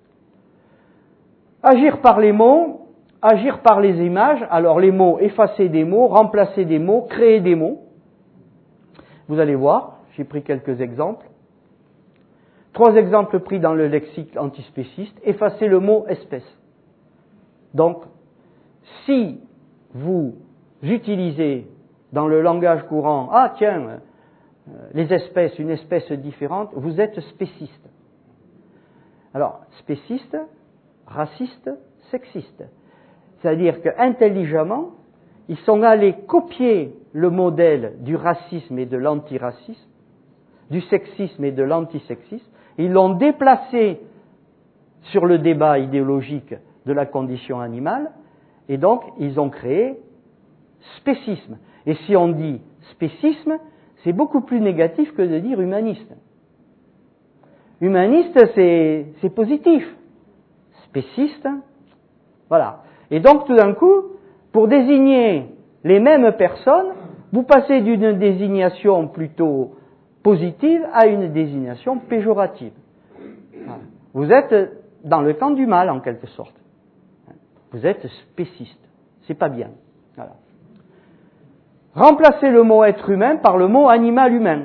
Agir par les mots, agir par les images. Alors les mots, effacer des mots, remplacer des mots, créer des mots. Vous allez voir, j'ai pris quelques exemples. 3 exemples pris dans le lexique antispéciste. Effacer le mot espèce. Donc, si vous utilisez dans le langage courant, ah tiens, les espèces, une espèce différente, vous êtes spéciste. Alors, spéciste, raciste, sexiste. C'est-à-dire qu'intelligemment, ils sont allés copier le modèle du racisme et de l'antiracisme, du sexisme et de l'antisexisme, ils l'ont déplacé sur le débat idéologique de la condition animale, et donc ils ont créé spécisme. Et si on dit spécisme, c'est beaucoup plus négatif que de dire humaniste. Humaniste, c'est positif. Spéciste, voilà. Et donc tout d'un coup, pour désigner les mêmes personnes, vous passez d'une désignation plutôt positive à une désignation péjorative. Voilà. Vous êtes dans le camp du mal en quelque sorte. Vous êtes spéciste. C'est pas bien. Voilà. Remplacez le mot être humain par le mot animal humain.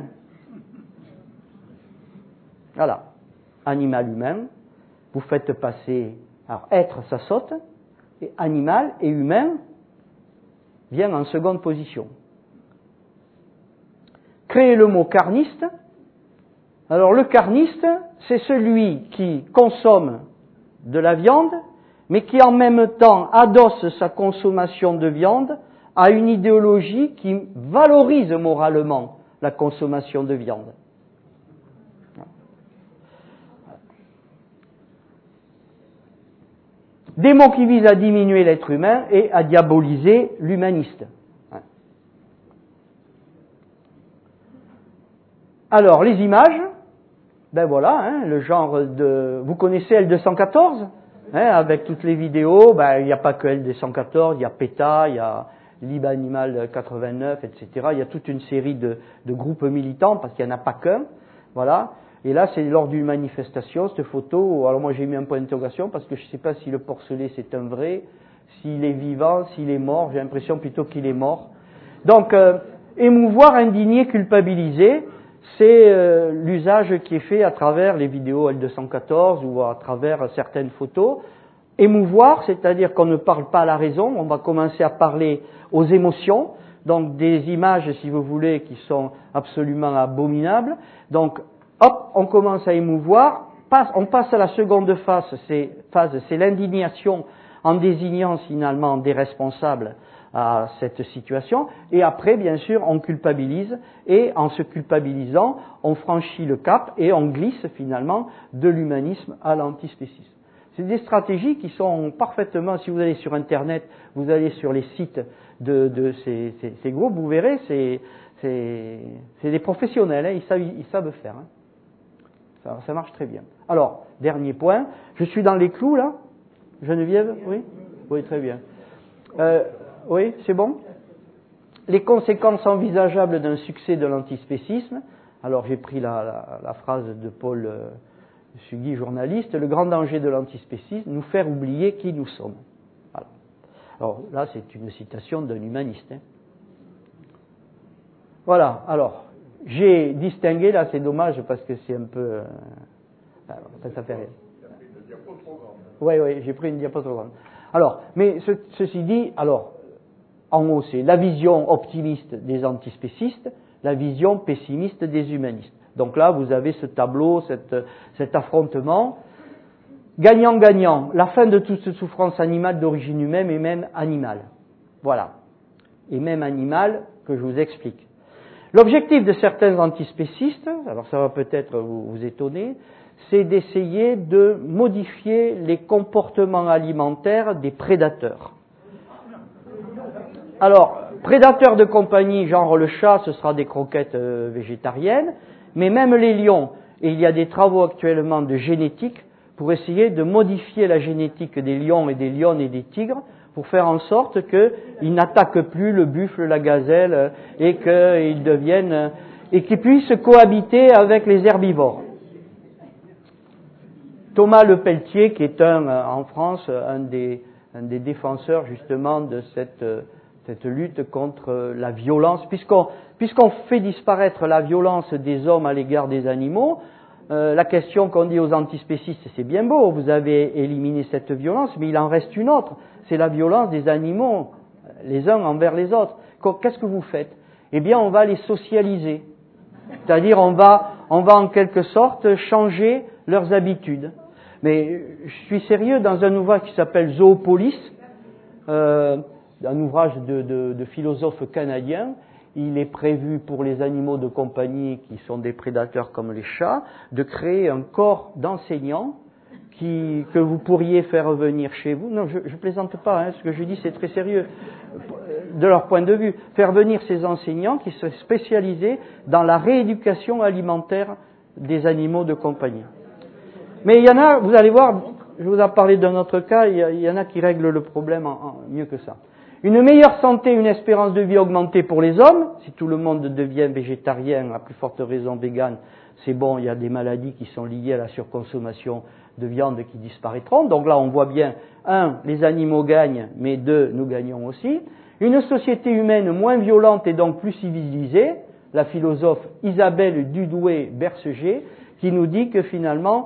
Voilà. Animal humain. Vous faites passer. Alors, être, ça saute. Et animal et humain vient en seconde position. Créez le mot carniste. Alors, le carniste, c'est celui qui consomme de la viande, mais qui en même temps adosse sa consommation de viande à une idéologie qui valorise moralement la consommation de viande. Des mots qui visent à diminuer l'être humain et à diaboliser l'humaniste. Alors, les images, ben voilà, hein, le genre de... Vous connaissez L214 hein, avec toutes les vidéos, ben, il n'y a pas que L214, il y a PETA, il y a Lib Animal 89, etc. Il y a toute une série de groupes militants, parce qu'il n'y en a pas qu'un, voilà. Et là, c'est lors d'une manifestation, cette photo, alors moi j'ai mis un point d'interrogation, parce que je ne sais pas si le porcelet c'est un vrai, s'il est vivant, s'il est mort, j'ai l'impression plutôt qu'il est mort. Donc, émouvoir, indigner, culpabiliser, c'est l'usage qui est fait à travers les vidéos L214 ou à travers certaines photos. Émouvoir, c'est-à-dire qu'on ne parle pas à la raison, on va commencer à parler aux émotions, donc des images, si vous voulez, qui sont absolument abominables. Donc, hop, on commence à émouvoir, on passe à la seconde phase, c'est l'indignation en désignant finalement des responsables à cette situation, et après, bien sûr, on culpabilise, et en se culpabilisant, on franchit le cap, et on glisse finalement de l'humanisme à l'antispécisme. C'est des stratégies qui sont parfaitement, si vous allez sur Internet, vous allez sur les sites de ces groupes, vous verrez, c'est des professionnels, hein, ils savent faire. Hein. Ça marche très bien. Alors, dernier point, je suis dans les clous là, Geneviève, oui ? Oui, très bien. Oui, c'est bon ? Les conséquences envisageables d'un succès de l'antispécisme. Alors j'ai pris la phrase de Paul Sugui, journaliste. Le grand danger de l'antispécisme, nous faire oublier qui nous sommes. Voilà. Alors là, c'est une citation d'un humaniste. Hein. Voilà, alors, j'ai distingué, là c'est dommage parce que c'est un peu... ça fait rien. Oui, j'ai pris une diapo trop grande. Alors, mais ceci dit, alors, en haut, c'est la vision optimiste des antispécistes, la vision pessimiste des humanistes. Donc là, vous avez ce tableau, cet affrontement. Gagnant-gagnant, la fin de toute souffrance animale d'origine humaine et même animale. Voilà. Et même animale, que je vous explique. L'objectif de certains antispécistes, alors ça va peut-être vous étonner, c'est d'essayer de modifier les comportements alimentaires des prédateurs. Alors, prédateurs de compagnie, genre le chat, ce sera des croquettes végétariennes, mais même les lions, et il y a des travaux actuellement de génétique pour essayer de modifier la génétique des lions et des lionnes et des tigres pour faire en sorte qu'ils n'attaquent plus le buffle, la gazelle, et qu'ils deviennent, et qu'ils puissent cohabiter avec les herbivores. Thomas Lepelletier, qui est en France, un des défenseurs justement de cette lutte contre la violence, puisqu'on fait disparaître la violence des hommes à l'égard des animaux, la question qu'on dit aux antispécistes, c'est bien beau, vous avez éliminé cette violence, mais il en reste une autre, c'est la violence des animaux, les uns envers les autres. Qu'est-ce que vous faites? Eh bien, on va les socialiser. C'est-à-dire, on va en quelque sorte changer leurs habitudes. Mais je suis sérieux, dans un ouvrage qui s'appelle Zoopolis, un ouvrage de philosophes canadiens, il est prévu pour les animaux de compagnie qui sont des prédateurs comme les chats, de créer un corps d'enseignants que vous pourriez faire venir chez vous. Non, je plaisante pas, ce que je dis c'est très sérieux de leur point de vue. Faire venir ces enseignants qui seraient spécialisés dans la rééducation alimentaire des animaux de compagnie. Mais il y en a, vous allez voir, je vous ai parlé d'un autre cas, il y en a qui règlent le problème mieux que ça. Une meilleure santé, une espérance de vie augmentée pour les hommes, si tout le monde devient végétarien, à plus forte raison vegan, c'est bon, il y a des maladies qui sont liées à la surconsommation de viande qui disparaîtront. Donc là, on voit bien, 1, les animaux gagnent, mais 2, nous gagnons aussi. Une société humaine moins violente et donc plus civilisée, la philosophe Isabelle Dudoué-Berceger, qui nous dit que finalement,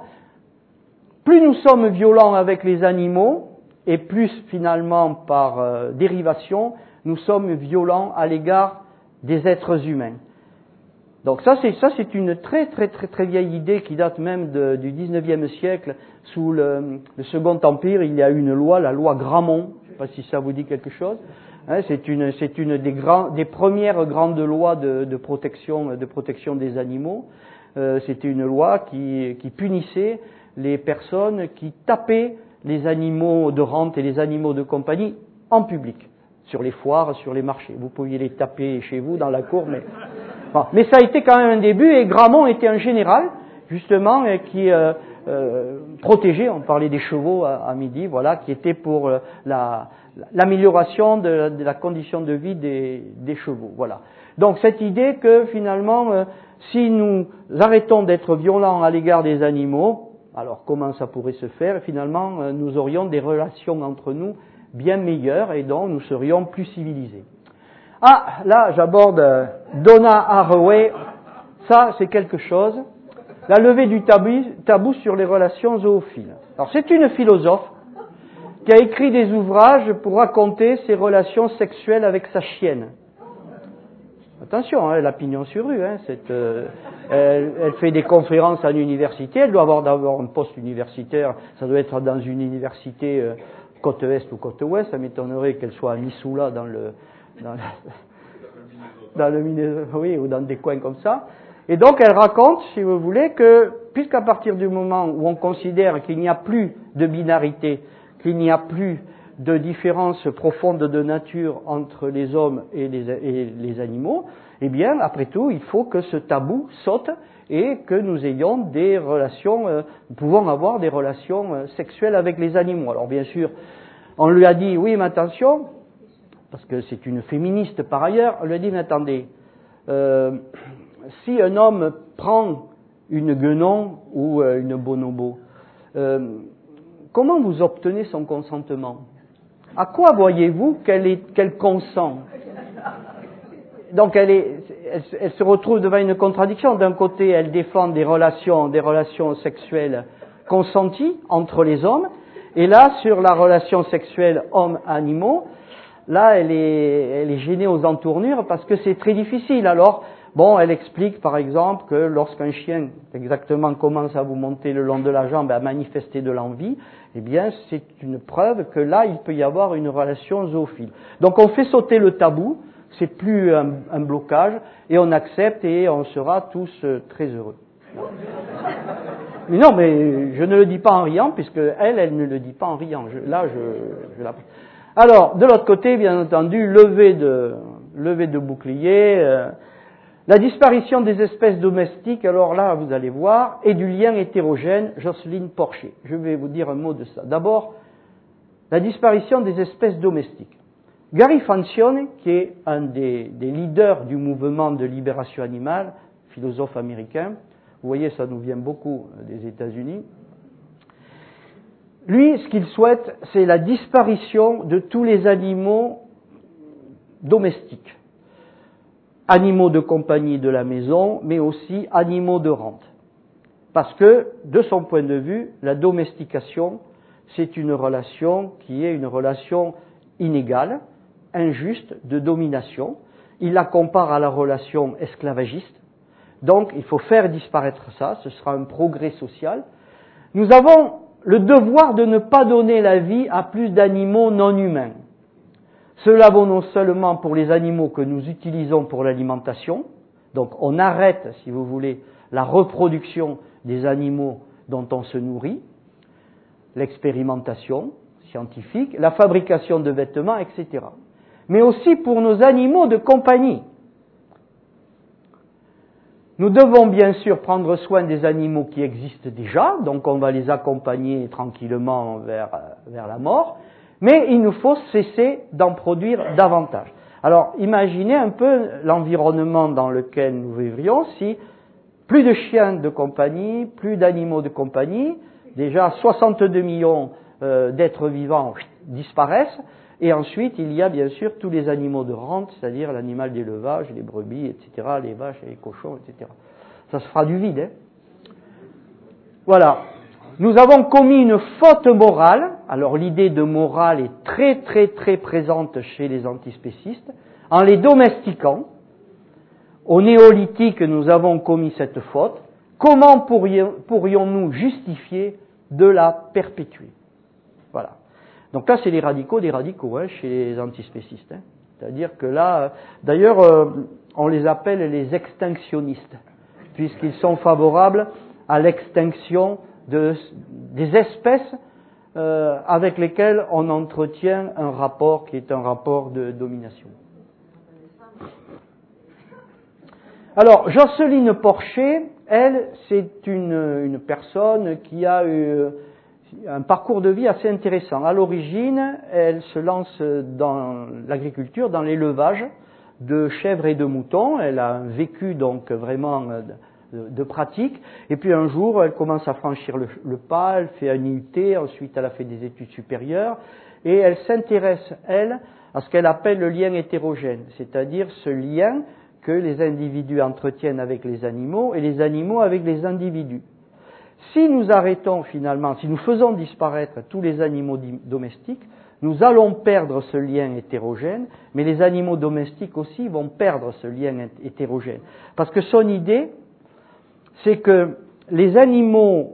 plus nous sommes violents avec les animaux, et plus finalement par dérivation, nous sommes violents à l'égard des êtres humains. Donc ça c'est une très vieille idée qui date même du XIXe siècle. Sous le Second Empire, il y a une loi, la loi Grammont. Je ne sais pas si ça vous dit quelque chose. C'est une des premières grandes lois de protection des animaux. C'était une loi qui punissait les personnes qui tapaient les animaux de rente et les animaux de compagnie en public, sur les foires, sur les marchés. Vous pouviez les taper chez vous, dans la cour, mais... Bon. Mais ça a été quand même un début, et Grammont était un général, justement, qui protégeait, on parlait des chevaux à midi, voilà, qui était pour l'amélioration de la condition de vie des chevaux, voilà. Donc cette idée que finalement, si nous arrêtons d'être violents à l'égard des animaux, alors comment ça pourrait se faire? Finalement, nous aurions des relations entre nous bien meilleures et donc nous serions plus civilisés. Ah, là j'aborde Donna Haraway, ça c'est quelque chose. La levée du tabou sur les relations zoophiles. Alors c'est une philosophe qui a écrit des ouvrages pour raconter ses relations sexuelles avec sa chienne. Attention, elle a pignon sur rue. Elle fait des conférences à l'université. Elle doit avoir d'abord un poste universitaire. Ça doit être dans une université côte est ou côte ouest. Ça m'étonnerait qu'elle soit à Missoula dans le oui, ou dans des coins comme ça. Et donc elle raconte, si vous voulez, que puisqu'à partir du moment où on considère qu'il n'y a plus de binarité, qu'il n'y a plus de différence profonde de nature entre les hommes et les animaux, eh bien, après tout, il faut que ce tabou saute et que nous ayons des relations, nous pouvons avoir des relations sexuelles avec les animaux. Alors bien sûr, on lui a dit, oui, mais attention, parce que c'est une féministe par ailleurs, on lui a dit, mais attendez, si un homme prend une guenon ou une bonobo, comment vous obtenez son consentement? À quoi voyez-vous qu'elle consent? Donc elle se retrouve devant une contradiction. D'un côté, elle défend des relations sexuelles consenties entre les hommes, et là, sur la relation sexuelle homme-animaux, là, elle est gênée aux entournures parce que c'est très difficile. Alors, bon, elle explique par exemple que lorsqu'un chien exactement commence à vous monter le long de la jambe et à manifester de l'envie, eh bien, c'est une preuve que là, il peut y avoir une relation zoophile. Donc, on fait sauter le tabou, c'est plus un blocage, et on accepte et on sera tous très heureux. Mais non, mais je ne le dis pas en riant, puisque elle ne le dit pas en riant. Je la... Alors, de l'autre côté, bien entendu, levée de bouclier, la disparition des espèces domestiques, alors là, vous allez voir, et du lien hétérogène, Jocelyne Porcher. Je vais vous dire un mot de ça. D'abord, la disparition des espèces domestiques. Gary Francione, qui est un des leaders du mouvement de libération animale, philosophe américain, vous voyez, ça nous vient beaucoup des États-Unis. Lui, ce qu'il souhaite, c'est la disparition de tous les animaux domestiques. Animaux de compagnie de la maison, mais aussi animaux de rente. Parce que, de son point de vue, la domestication, c'est une relation qui est une relation inégale, injuste, de domination. Il la compare à la relation esclavagiste. Donc, il faut faire disparaître ça, ce sera un progrès social. Nous avons le devoir de ne pas donner la vie à plus d'animaux non humains. Cela vaut non seulement pour les animaux que nous utilisons pour l'alimentation, donc on arrête, si vous voulez, la reproduction des animaux dont on se nourrit, l'expérimentation scientifique, la fabrication de vêtements, etc. Mais aussi pour nos animaux de compagnie. Nous devons bien sûr prendre soin des animaux qui existent déjà, donc on va les accompagner tranquillement vers la mort, mais il nous faut cesser d'en produire davantage. Alors imaginez un peu l'environnement dans lequel nous vivrions si plus de chiens de compagnie, plus d'animaux de compagnie, déjà 62 millions d'êtres vivants disparaissent, et ensuite il y a bien sûr tous les animaux de rente, c'est-à-dire l'animal d'élevage, les brebis, etc., les vaches et les cochons, etc. Ça se fera du vide, hein. Voilà. Nous avons commis une faute morale. Alors l'idée de morale est très très très présente chez les antispécistes. En les domestiquant, au néolithique nous avons commis cette faute. Comment pourrions-nous justifier de la perpétuer? Voilà. Donc là c'est les radicaux des radicaux, hein, chez les antispécistes. Hein. C'est-à-dire que là, d'ailleurs, on les appelle les extinctionnistes, puisqu'ils sont favorables à l'extinction des espèces avec lesquelles on entretient un rapport qui est un rapport de domination. Alors, Jocelyne Porcher, elle, c'est une personne qui a eu un parcours de vie assez intéressant. À l'origine, elle se lance dans l'agriculture, dans l'élevage de chèvres et de moutons. Elle a un vécu donc vraiment de pratique. Et puis un jour, elle commence à franchir le pas, elle fait un IUT, ensuite elle a fait des études supérieures, et elle s'intéresse, elle, à ce qu'elle appelle le lien hétérogène, c'est-à-dire ce lien que les individus entretiennent avec les animaux et les animaux avec les individus. Si nous arrêtons finalement, si nous faisons disparaître tous les animaux domestiques, nous allons perdre ce lien hétérogène, mais les animaux domestiques aussi vont perdre ce lien hétérogène. Parce que son idée, c'est que les animaux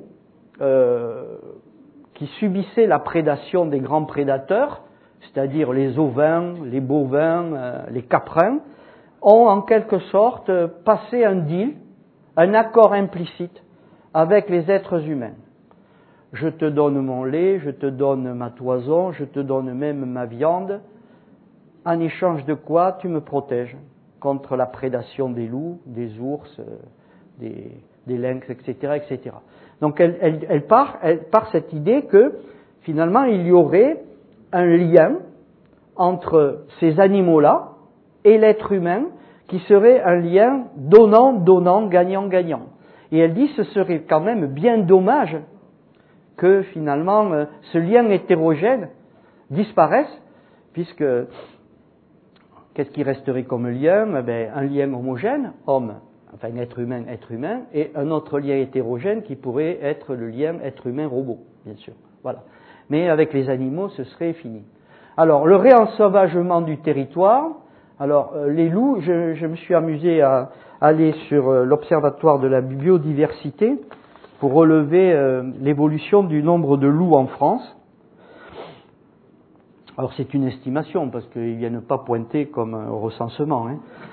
qui subissaient la prédation des grands prédateurs, c'est-à-dire les ovins, les bovins, les caprins, ont en quelque sorte passé un deal, un accord implicite avec les êtres humains. Je te donne mon lait, je te donne ma toison, je te donne même ma viande, en échange de quoi tu me protèges contre la prédation des loups, des ours, des lynx, etc., etc. Donc elle part cette idée que finalement il y aurait un lien entre ces animaux-là et l'être humain qui serait un lien donnant-donnant, gagnant-gagnant. Et elle dit ce serait quand même bien dommage que finalement ce lien hétérogène disparaisse, puisque qu'est-ce qui resterait comme lien? Un lien homogène, homme, enfin être humain, et un autre lien hétérogène qui pourrait être le lien être humain-robot, bien sûr. Voilà. Mais avec les animaux, ce serait fini. Alors, le réensauvagement du territoire. Alors, les loups, je me suis amusé à aller sur l'Observatoire de la biodiversité pour relever l'évolution du nombre de loups en France. Alors, c'est une estimation, parce qu'ils ne viennent pas pointer comme au recensement.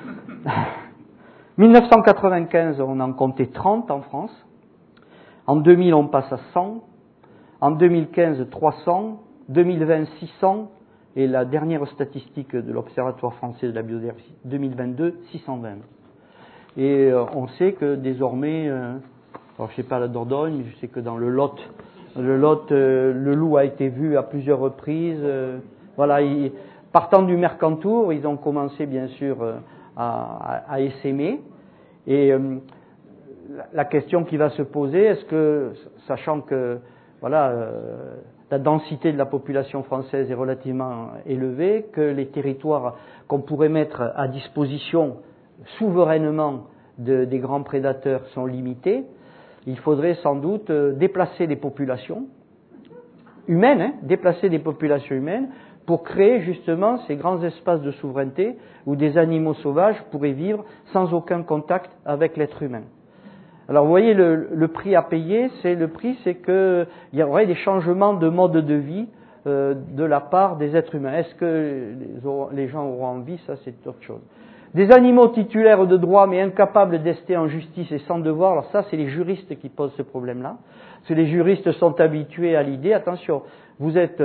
1995, on en comptait 30 en France. En 2000, on passe à 100. En 2015, 300. 2020, 600. Et la dernière statistique de l'Observatoire français de la biodiversité, 2022, 620. Et on sait que désormais, alors je ne sais pas la Dordogne, mais je sais que dans le Lot, le loup a été vu à plusieurs reprises. Voilà, partant du Mercantour, ils ont commencé bien sûr à essaimer. Et la question qui va se poser, est-ce que, sachant que voilà, la densité de la population française est relativement élevée, que les territoires qu'on pourrait mettre à disposition souverainement des grands prédateurs sont limités, il faudrait sans doute déplacer des populations humaines, déplacer des populations humaines pour créer justement ces grands espaces de souveraineté où des animaux sauvages pourraient vivre sans aucun contact avec l'être humain. Alors vous voyez, le prix à payer, c'est qu'il y aurait des changements de mode de vie de la part des êtres humains. Est-ce que les gens auront envie? Ça, c'est autre chose. Des animaux titulaires de droit mais incapables d'ester en justice et sans devoir, alors ça, c'est les juristes qui posent ce problème-là. Parce que les juristes sont habitués à l'idée, attention, vous êtes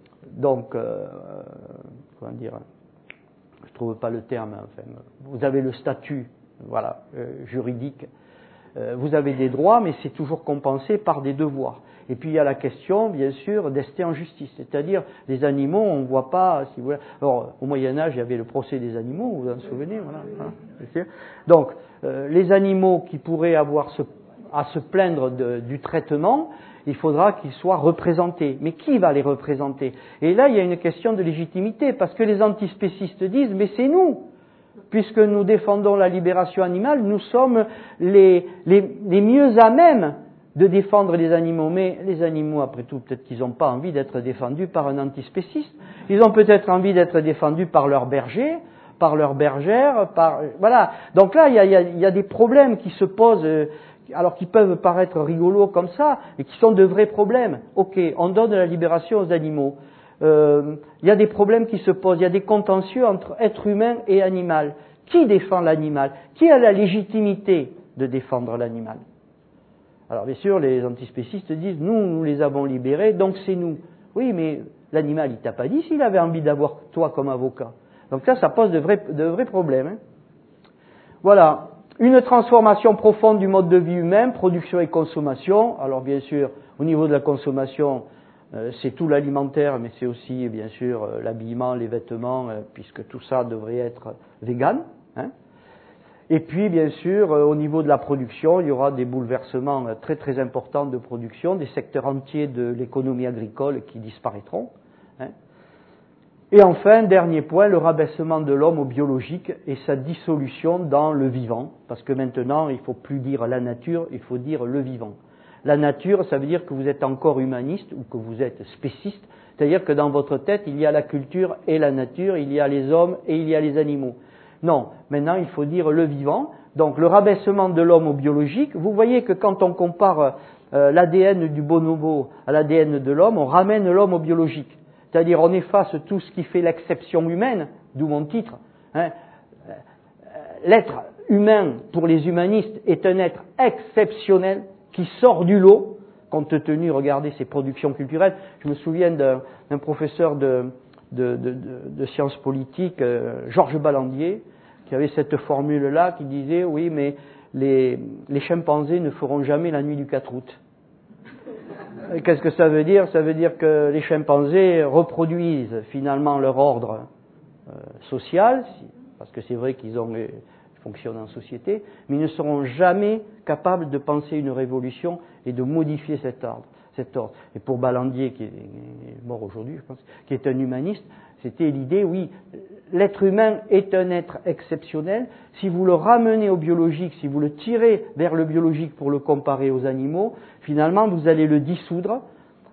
comment dire, je trouve pas le terme, enfin, vous avez le statut, voilà, juridique. Vous avez des droits, mais c'est toujours compensé par des devoirs. Et puis il y a la question, bien sûr, d'ester en justice. C'est-à-dire, les animaux, on ne voit pas, si vous voulez. Alors, au Moyen-Âge, il y avait le procès des animaux, vous vous en souvenez, voilà. Donc, les animaux qui pourraient avoir à se plaindre du traitement, il faudra qu'ils soient représentés. Mais qui va les représenter? Et là, il y a une question de légitimité, parce que les antispécistes disent, mais c'est nous! Puisque nous défendons la libération animale, nous sommes les mieux à même de défendre les animaux. Mais les animaux, après tout, peut-être qu'ils n'ont pas envie d'être défendus par un antispéciste. Ils ont peut-être envie d'être défendus par leurs bergers, par leurs bergères, voilà. Donc là, il y a des problèmes qui se posent, alors qui peuvent paraître rigolos comme ça, et qui sont de vrais problèmes. Ok, on donne la libération aux animaux. Il y a des problèmes qui se posent, il y a des contentieux entre être humain et animal. Qui défend l'animal? Qui a la légitimité de défendre l'animal? Alors bien sûr, les antispécistes disent, nous les avons libérés, donc c'est nous. Oui, mais l'animal, il t'a pas dit s'il avait envie d'avoir toi comme avocat. Donc là, ça pose de vrais problèmes. Voilà, une transformation profonde du mode de vie humain, production et consommation. Alors bien sûr, au niveau de la consommation, c'est tout l'alimentaire, mais c'est aussi, bien sûr, l'habillement, les vêtements, puisque tout ça devrait être vegan. Et puis, bien sûr, au niveau de la production, il y aura des bouleversements très très importants de production, des secteurs entiers de l'économie agricole qui disparaîtront. Et enfin, dernier point, le rabaissement de l'homme au biologique et sa dissolution dans le vivant, parce que maintenant, il ne faut plus dire la nature, il faut dire le vivant. La nature, ça veut dire que vous êtes encore humaniste ou que vous êtes spéciste, c'est-à-dire que dans votre tête, il y a la culture et la nature, il y a les hommes et il y a les animaux. Non, maintenant il faut dire le vivant. Donc le rabaissement de l'homme au biologique, vous voyez que quand on compare l'ADN du bonobo à l'ADN de l'homme, on ramène l'homme au biologique. C'est-à-dire on efface tout ce qui fait l'exception humaine, d'où mon titre. L'être humain, pour les humanistes, est un être exceptionnel, qui sort du lot, compte tenu, regardez, ses productions culturelles. Je me souviens d'un professeur de sciences politiques, Georges Ballandier, qui avait cette formule-là, qui disait, oui, mais les chimpanzés ne feront jamais la nuit du 4 août. Et qu'est-ce que ça veut dire? Ça veut dire que les chimpanzés reproduisent finalement leur ordre social, parce que c'est vrai qu'ils fonctionnent en société, mais ils ne seront jamais capables de penser une révolution et de modifier cet ordre. Et pour Ballandier, qui est mort aujourd'hui, je pense, qui est un humaniste, c'était l'idée, oui, l'être humain est un être exceptionnel. Si vous le ramenez au biologique, si vous le tirez vers le biologique pour le comparer aux animaux, finalement, vous allez le dissoudre.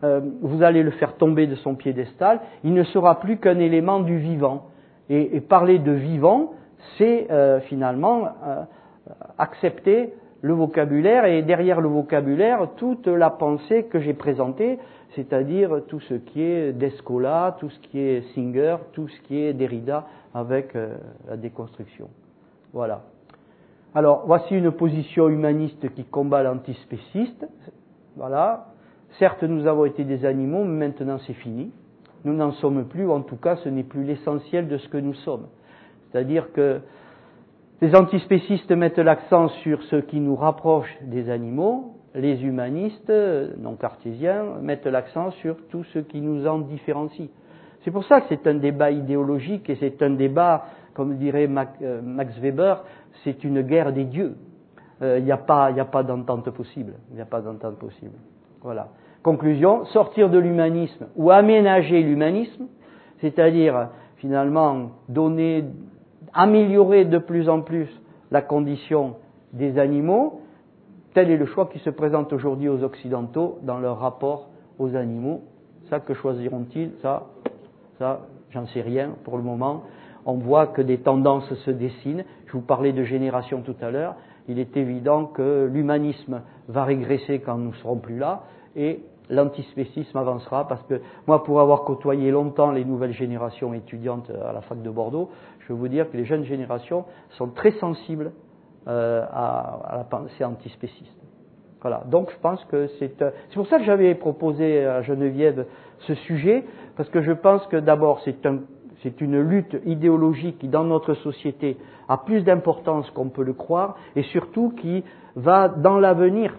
vous allez le faire tomber de son piédestal, il ne sera plus qu'un élément du vivant. Et parler de vivant, c'est finalement accepter le vocabulaire, et derrière le vocabulaire, toute la pensée que j'ai présentée, c'est-à-dire tout ce qui est d'Escola, tout ce qui est Singer, tout ce qui est Derrida avec la déconstruction. Voilà. Alors, voici une position humaniste qui combat l'antispéciste. Voilà. Certes, nous avons été des animaux, mais maintenant c'est fini. Nous n'en sommes plus, ou en tout cas, ce n'est plus l'essentiel de ce que nous sommes. C'est-à-dire que les antispécistes mettent l'accent sur ce qui nous rapproche des animaux, les humanistes, non cartésiens, mettent l'accent sur tout ce qui nous en différencie. C'est pour ça que c'est un débat idéologique, et c'est un débat, comme dirait Max Weber, c'est une guerre des dieux. Il n'y a pas d'entente possible. Il n'y a pas d'entente possible. Voilà. Conclusion, sortir de l'humanisme ou aménager l'humanisme, c'est-à-dire finalement améliorer de plus en plus la condition des animaux, tel est le choix qui se présente aujourd'hui aux Occidentaux dans leur rapport aux animaux. Ça, que choisiront-ils? Ça, j'en sais rien pour le moment. On voit que des tendances se dessinent. Je vous parlais de génération tout à l'heure. Il est évident que l'humanisme va régresser quand nous ne serons plus là, et l'antispécisme avancera, parce que moi, pour avoir côtoyé longtemps les nouvelles générations étudiantes à la fac de Bordeaux, je veux vous dire que les jeunes générations sont très sensibles à la pensée antispéciste. Voilà. Donc je pense que c'est pour ça que j'avais proposé à Geneviève ce sujet, parce que je pense que d'abord c'est une lutte idéologique qui, dans notre société, a plus d'importance qu'on peut le croire, et surtout qui va, dans l'avenir,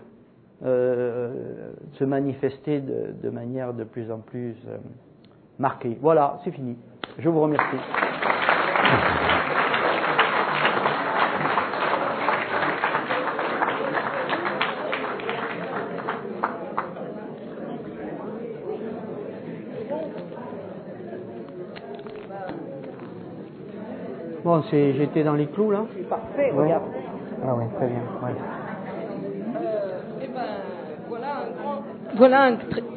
se manifester de manière de plus en plus marquée. Voilà, c'est fini. Je vous remercie. Bon, j'étais dans les clous, là. C'est parfait, ouais. Regarde. Ah oui, très bien. Ouais. Voilà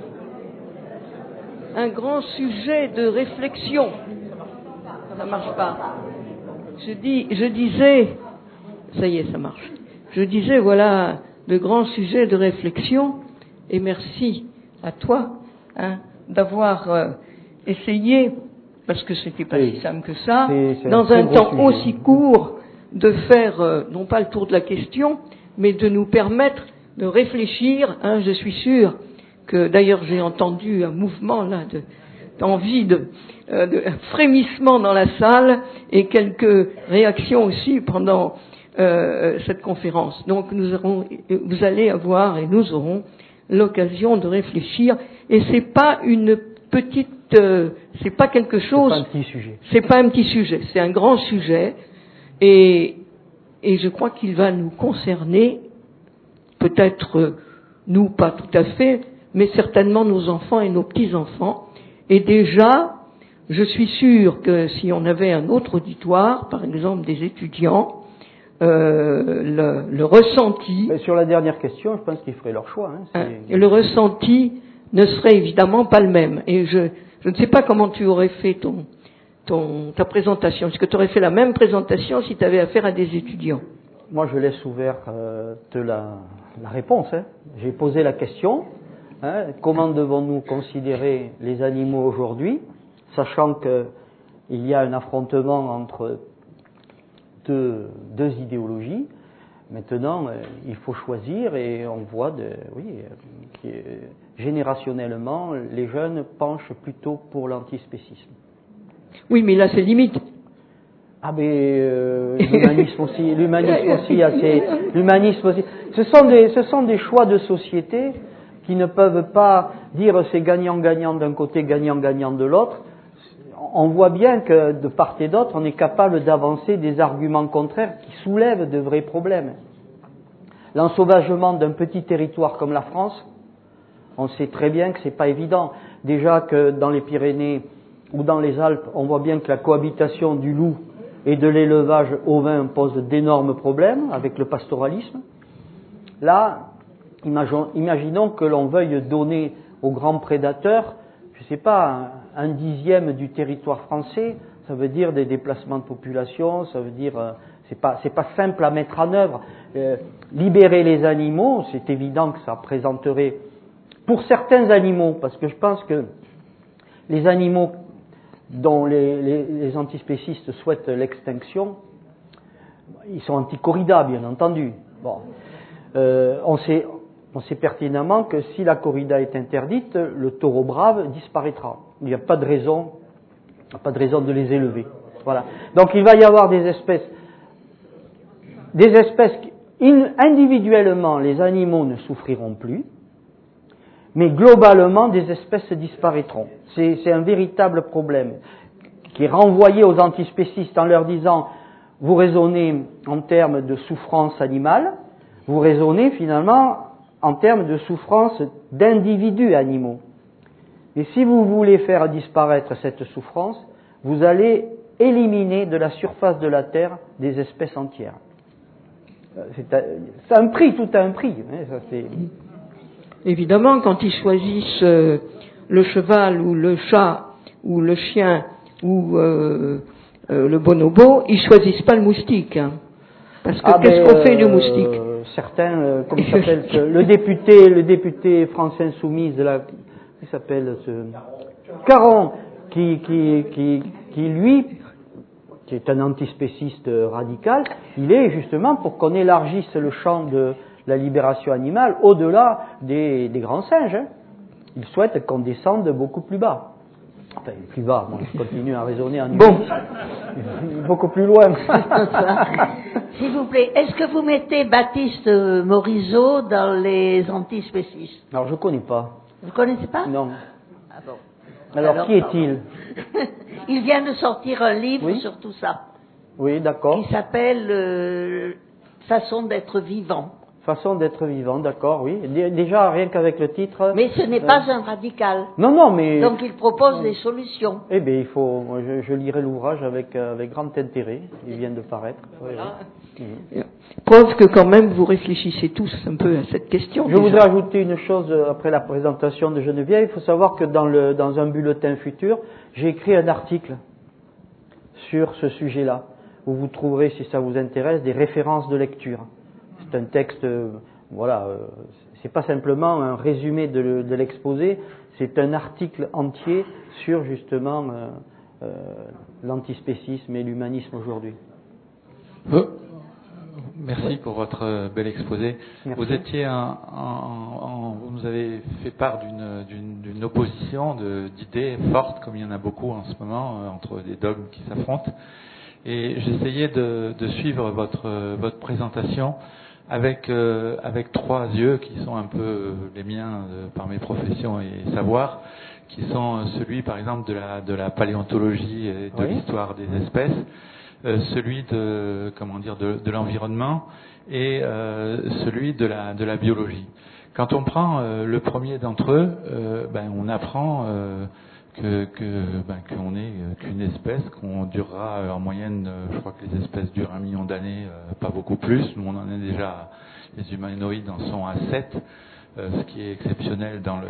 un grand sujet de réflexion. Ça marche pas. Je disais, ça y est, ça marche. Je disais, voilà de grands sujets de réflexion, et merci à toi d'avoir essayé, parce que c'était pas si simple que ça, dans un temps aussi court, de faire non pas le tour de la question, mais de nous permettre de réfléchir. Je suis sûr que, d'ailleurs, j'ai entendu un mouvement là d'envie, de frémissement dans la salle, et quelques réactions aussi pendant cette conférence. Donc vous allez avoir, et nous aurons l'occasion de réfléchir. Et c'est pas une petite, c'est pas quelque chose. C'est pas un petit sujet. C'est pas un petit sujet. C'est un grand sujet, et je crois qu'il va nous concerner. Peut-être nous pas tout à fait, mais certainement nos enfants et nos petits-enfants. Et déjà, je suis sûr que si on avait un autre auditoire, par exemple des étudiants, le ressenti... Mais sur la dernière question, je pense qu'ils feraient leur choix. Le ressenti ne serait évidemment pas le même. Et je ne sais pas comment tu aurais fait ta présentation. Est-ce que tu aurais fait la même présentation si tu avais affaire à des étudiants? Moi, je laisse ouvert la réponse. J'ai posé la question. Comment devons-nous considérer les animaux aujourd'hui, sachant qu'il y a un affrontement entre deux idéologies. Maintenant, il faut choisir, et on voit, générationnellement, les jeunes penchent plutôt pour l'antispécisme. Oui, mais là, c'est limite. Ah, mais l'humanisme aussi, l'humanisme aussi. Ce sont des choix de société qui ne peuvent pas dire c'est gagnant-gagnant d'un côté, gagnant-gagnant de l'autre. On voit bien que de part et d'autre, on est capable d'avancer des arguments contraires qui soulèvent de vrais problèmes. L'ensauvagement d'un petit territoire comme la France, on sait très bien que c'est pas évident. Déjà que dans les Pyrénées ou dans les Alpes, on voit bien que la cohabitation du loup et de l'élevage ovin pose d'énormes problèmes avec le pastoralisme. Là, imaginons que l'on veuille donner aux grands prédateurs, je ne sais pas, un dixième du territoire français, ça veut dire des déplacements de population, ça veut dire, c'est pas simple à mettre en œuvre. Libérer les animaux, c'est évident que ça présenterait, pour certains animaux, parce que je pense que les animaux dont les antispécistes souhaitent l'extinction, ils sont anti-corrida, bien entendu. Bon. On sait pertinemment que si la corrida est interdite, le taureau brave disparaîtra. Il n'y a pas de raison de les élever. Voilà. Donc il va y avoir des espèces individuellement, les animaux ne souffriront plus, mais globalement, des espèces disparaîtront. C'est un véritable problème qui est renvoyé aux antispécistes en leur disant vous raisonnez en termes de souffrance animale, vous raisonnez finalement en termes de souffrance d'individus animaux. Et si vous voulez faire disparaître cette souffrance, vous allez éliminer de la surface de la Terre des espèces entières. C'est un prix, tout a un prix. Hein, ça, c'est... Évidemment, quand ils choisissent le cheval ou le chat ou le chien ou le bonobo, ils choisissent pas le moustique. Hein. Parce que qu'est-ce qu'on fait du moustique? Certains, comme il s'appelle, le député France Insoumise de la, il s'appelle Caron, qui lui, qui est un antispéciste radical, il est justement pour qu'on élargisse le champ de la libération animale au-delà des grands singes. Hein. Il souhaite qu'on descende beaucoup plus bas. Enfin, plus bas, moi je continue à raisonner en beaucoup plus loin. S'il vous plaît, est-ce que vous mettez Baptiste Morisot dans les antispécistes? Alors je ne connais pas. Vous ne connaissez pas? Non. Ah bon. Alors qui est-il? Il vient de sortir un livre sur tout ça. Oui, d'accord. Qui s'appelle Façon d'être vivant. Façon d'être vivant, d'accord, oui. Déjà, rien qu'avec le titre... Mais ce n'est pas un radical. Non, mais... Donc il propose des solutions. Eh bien, je lirai l'ouvrage avec grand intérêt. Il vient de paraître. Voilà. Oui. Preuve que quand même vous réfléchissez tous un peu à cette question. Je voudrais ajouter une chose après la présentation de Geneviève. Il faut savoir que dans un bulletin futur, j'ai écrit un article sur ce sujet-là, où vous trouverez, si ça vous intéresse, des références de lecture. C'est un texte, c'est pas simplement un résumé de l'exposé, c'est un article entier sur justement l'antispécisme et l'humanisme aujourd'hui. Merci pour votre bel exposé. Merci. Vous étiez vous nous avez fait part d'une opposition d'idées fortes, comme il y en a beaucoup en ce moment, entre des dogmes qui s'affrontent. Et j'essayais de suivre votre présentation avec trois yeux qui sont un peu les miens par mes professions et savoirs, qui sont celui par exemple de la paléontologie et de l'histoire des espèces, celui de l'environnement et celui de la biologie. Quand on prend le premier d'entre eux, on apprend qu'on est qu'une espèce, qu'on durera en moyenne, je crois que les espèces durent 1 million d'années, pas beaucoup plus. Nous on en est déjà, les humanoïdes en sont à 7, ce qui est exceptionnel dans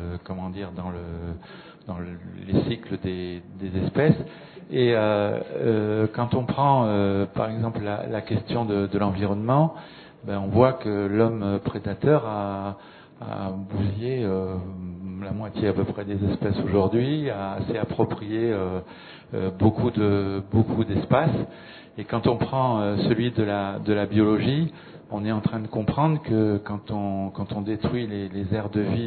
les cycles des espèces. Et quand on prend par exemple la question de l'environnement, on voit que l'homme prédateur a bousillé la moitié à peu près des espèces aujourd'hui, s'est approprié beaucoup d'espace. Et quand on prend celui de la biologie, on est en train de comprendre que quand on détruit les aires de vie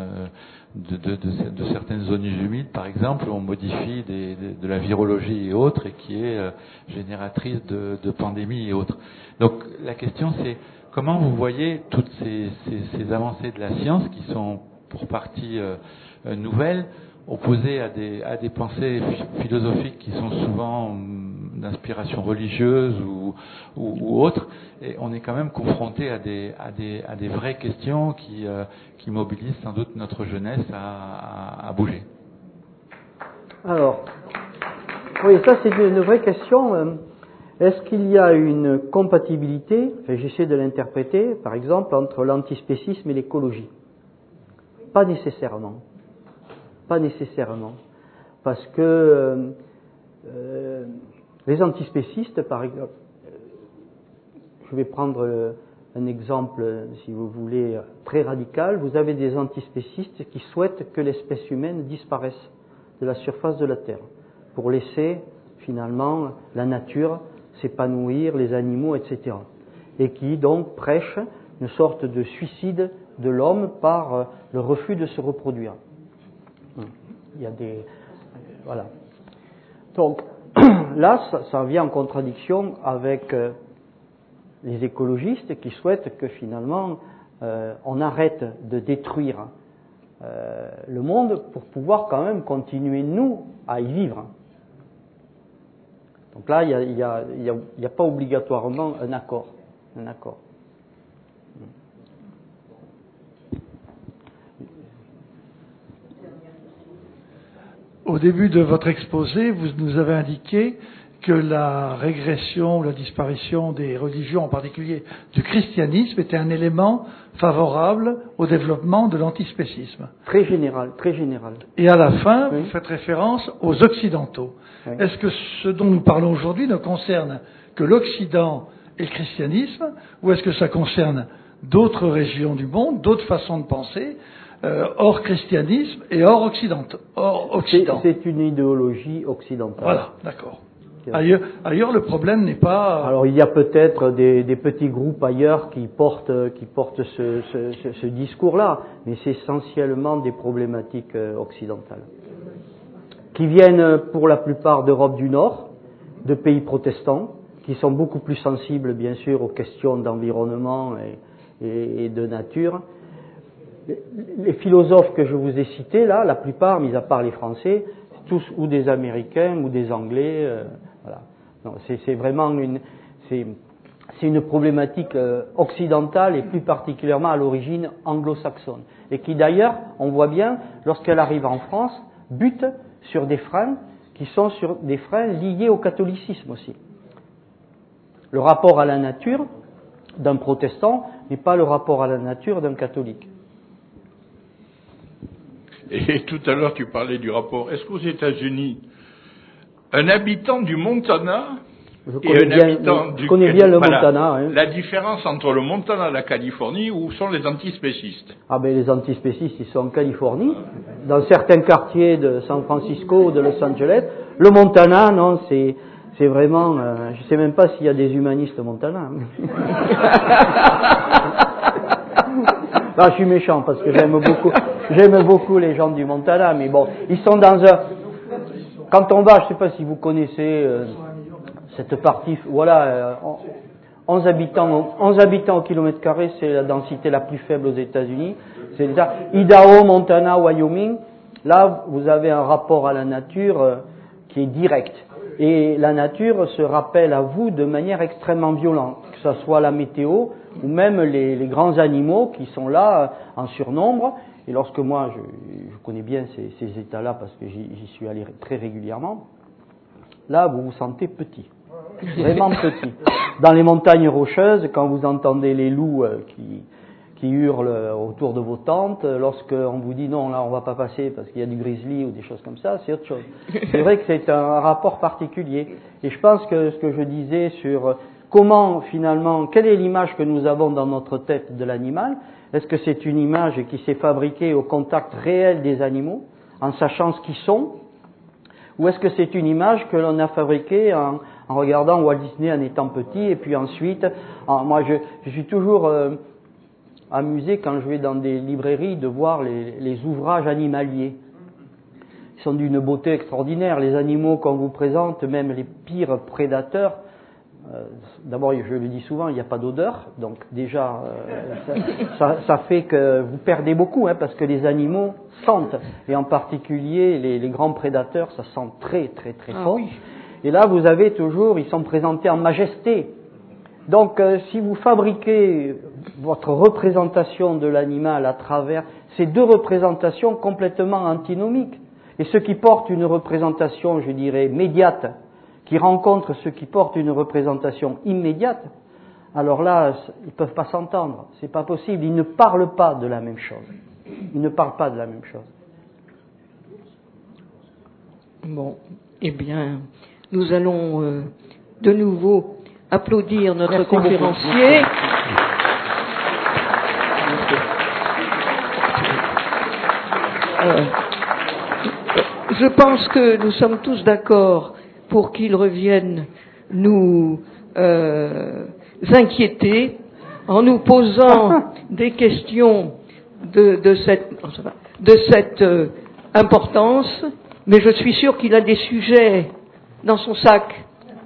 de certaines zones humides, par exemple, on modifie de la virologie et autres, et qui est génératrice de pandémies et autres. Donc la question c'est comment vous voyez toutes ces avancées de la science qui sont pour partie nouvelles, opposées à des pensées philosophiques qui sont souvent d'inspiration religieuse ou autre, et on est quand même confronté à des vraies questions qui mobilisent sans doute notre jeunesse à bouger. Alors, oui, ça c'est une vraie question. Est-ce qu'il y a une compatibilité, j'essaie de l'interpréter, par exemple, entre l'antispécisme et l'écologie? pas nécessairement. Pas nécessairement. Parce que les antispécistes, par exemple, je vais prendre un exemple, si vous voulez, très radical. Vous avez des antispécistes qui souhaitent que l'espèce humaine disparaisse de la surface de la Terre, pour laisser finalement la nature s'épanouir, les animaux, etc. Et qui donc prêchent une sorte de suicide de l'homme par le refus de se reproduire. Il y a des... Voilà. Donc, là, ça vient en contradiction avec les écologistes qui souhaitent que finalement on arrête de détruire le monde pour pouvoir quand même continuer, nous, à y vivre. Donc là, il n'y a pas obligatoirement un accord. Au début de votre exposé, vous nous avez indiqué que la régression, la disparition des religions, en particulier du christianisme, était un élément favorable au développement de l'antispécisme. Très général, très général. Et à la fin, Oui. vous faites référence aux Occidentaux. Oui. Est-ce que ce dont nous parlons aujourd'hui ne concerne que l'Occident et le christianisme, ou est-ce que ça concerne d'autres régions du monde, d'autres façons de penser, hors christianisme et hors Occident? C'est une idéologie occidentale. Voilà, d'accord. Ailleurs, le problème n'est pas... Alors, il y a peut-être des petits groupes ailleurs qui portent ce discours-là, mais c'est essentiellement des problématiques occidentales, qui viennent pour la plupart d'Europe du Nord, de pays protestants, qui sont beaucoup plus sensibles, bien sûr, aux questions d'environnement et de nature. Les philosophes que je vous ai cités, là, la plupart, mis à part les Français, tous ou des Américains ou des Anglais. Voilà. C'est vraiment une problématique occidentale et plus particulièrement à l'origine anglo-saxonne. Et qui d'ailleurs, on voit bien, lorsqu'elle arrive en France, bute sur des freins qui sont sur des freins liés au catholicisme aussi. Le rapport à la nature d'un protestant n'est pas le rapport à la nature d'un catholique. Et tout à l'heure, tu parlais du rapport. Est-ce qu'aux États-Unis, un habitant du Montana Je connais bien le Montana. Hein. La différence entre le Montana et la Californie, où sont les antispécistes? Ah ben les antispécistes, ils sont en Californie, dans certains quartiers de San Francisco ou de Los Angeles. Le Montana, non, c'est vraiment... je ne sais même pas s'il y a des humanistes au Montana. Là, je suis méchant parce que j'aime beaucoup les gens du Montana, mais bon, ils sont dans un... Quand on va, je ne sais pas si vous connaissez cette partie, voilà, 11 habitants au kilomètre carré, c'est la densité la plus faible aux États-Unis. C'est ça. Idaho, Montana, Wyoming, là, vous avez un rapport à la nature qui est direct. Et la nature se rappelle à vous de manière extrêmement violente, que ce soit la météo ou même les grands animaux qui sont là en surnombre. Et lorsque moi, je connais bien ces états-là parce que j'y suis allé très régulièrement, là, vous vous sentez petit, vraiment petit. Dans les montagnes rocheuses, quand vous entendez les loups qui hurlent autour de vos tentes, lorsqu'on vous dit non, là on va pas passer parce qu'il y a du grizzly ou des choses comme ça, c'est autre chose. C'est vrai que c'est un rapport particulier. Et je pense que ce que je disais sur comment finalement, quelle est l'image que nous avons dans notre tête de l'animal? Est-ce que c'est une image qui s'est fabriquée au contact réel des animaux, en sachant ce qu'ils sont? Ou est-ce que c'est une image que l'on a fabriquée en regardant Walt Disney en étant petit, et puis ensuite, moi je suis toujours amusé quand je vais dans des librairies de voir les ouvrages animaliers. Ils sont d'une beauté extraordinaire. Les animaux qu'on vous présente, même les pires prédateurs, d'abord je le dis souvent, il n'y a pas d'odeur, donc déjà ça fait que vous perdez beaucoup, hein, parce que les animaux sentent, et en particulier les grands prédateurs, ça sent très très très fort. Oui. Et là vous avez toujours, ils sont présentés en majesté. Donc si vous fabriquez votre représentation de l'animal à travers ces deux représentations complètement antinomiques, et ceux qui portent une représentation, je dirais, médiate, qui rencontrent ceux qui portent une représentation immédiate, alors là, ils ne peuvent pas s'entendre, c'est pas possible, ils ne parlent pas de la même chose. Ils ne parlent pas de la même chose. Bon, eh bien, nous allons de nouveau applaudir notre Merci conférencier. Je pense que nous sommes tous d'accord pour qu'il revienne nous inquiéter en nous posant des questions de cette importance, mais je suis sûr qu'il a des sujets dans son sac.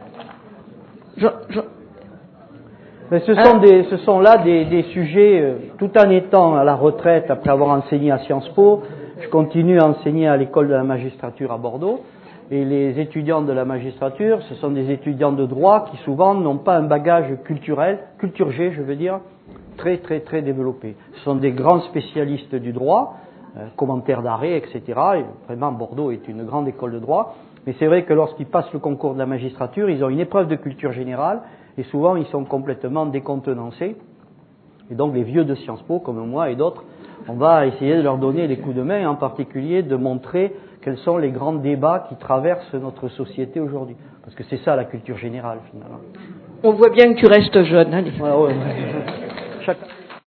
Mais ce sont là des sujets, tout en étant à la retraite après avoir enseigné à Sciences Po, je continue à enseigner à l'école de la magistrature à Bordeaux, et les étudiants de la magistrature, ce sont des étudiants de droit qui souvent n'ont pas un bagage culturel, culture G je veux dire, très très très développé. Ce sont des grands spécialistes du droit, commentaires d'arrêt, etc. Et vraiment Bordeaux est une grande école de droit, mais c'est vrai que lorsqu'ils passent le concours de la magistrature, ils ont une épreuve de culture générale, et souvent ils sont complètement décontenancés. Et donc les vieux de Sciences Po, comme moi et d'autres, on va essayer de leur donner des coups de main, et en particulier de montrer quels sont les grands débats qui traversent notre société aujourd'hui. Parce que c'est ça la culture générale finalement. On voit bien que tu restes jeune, allez. Ouais. Chacun.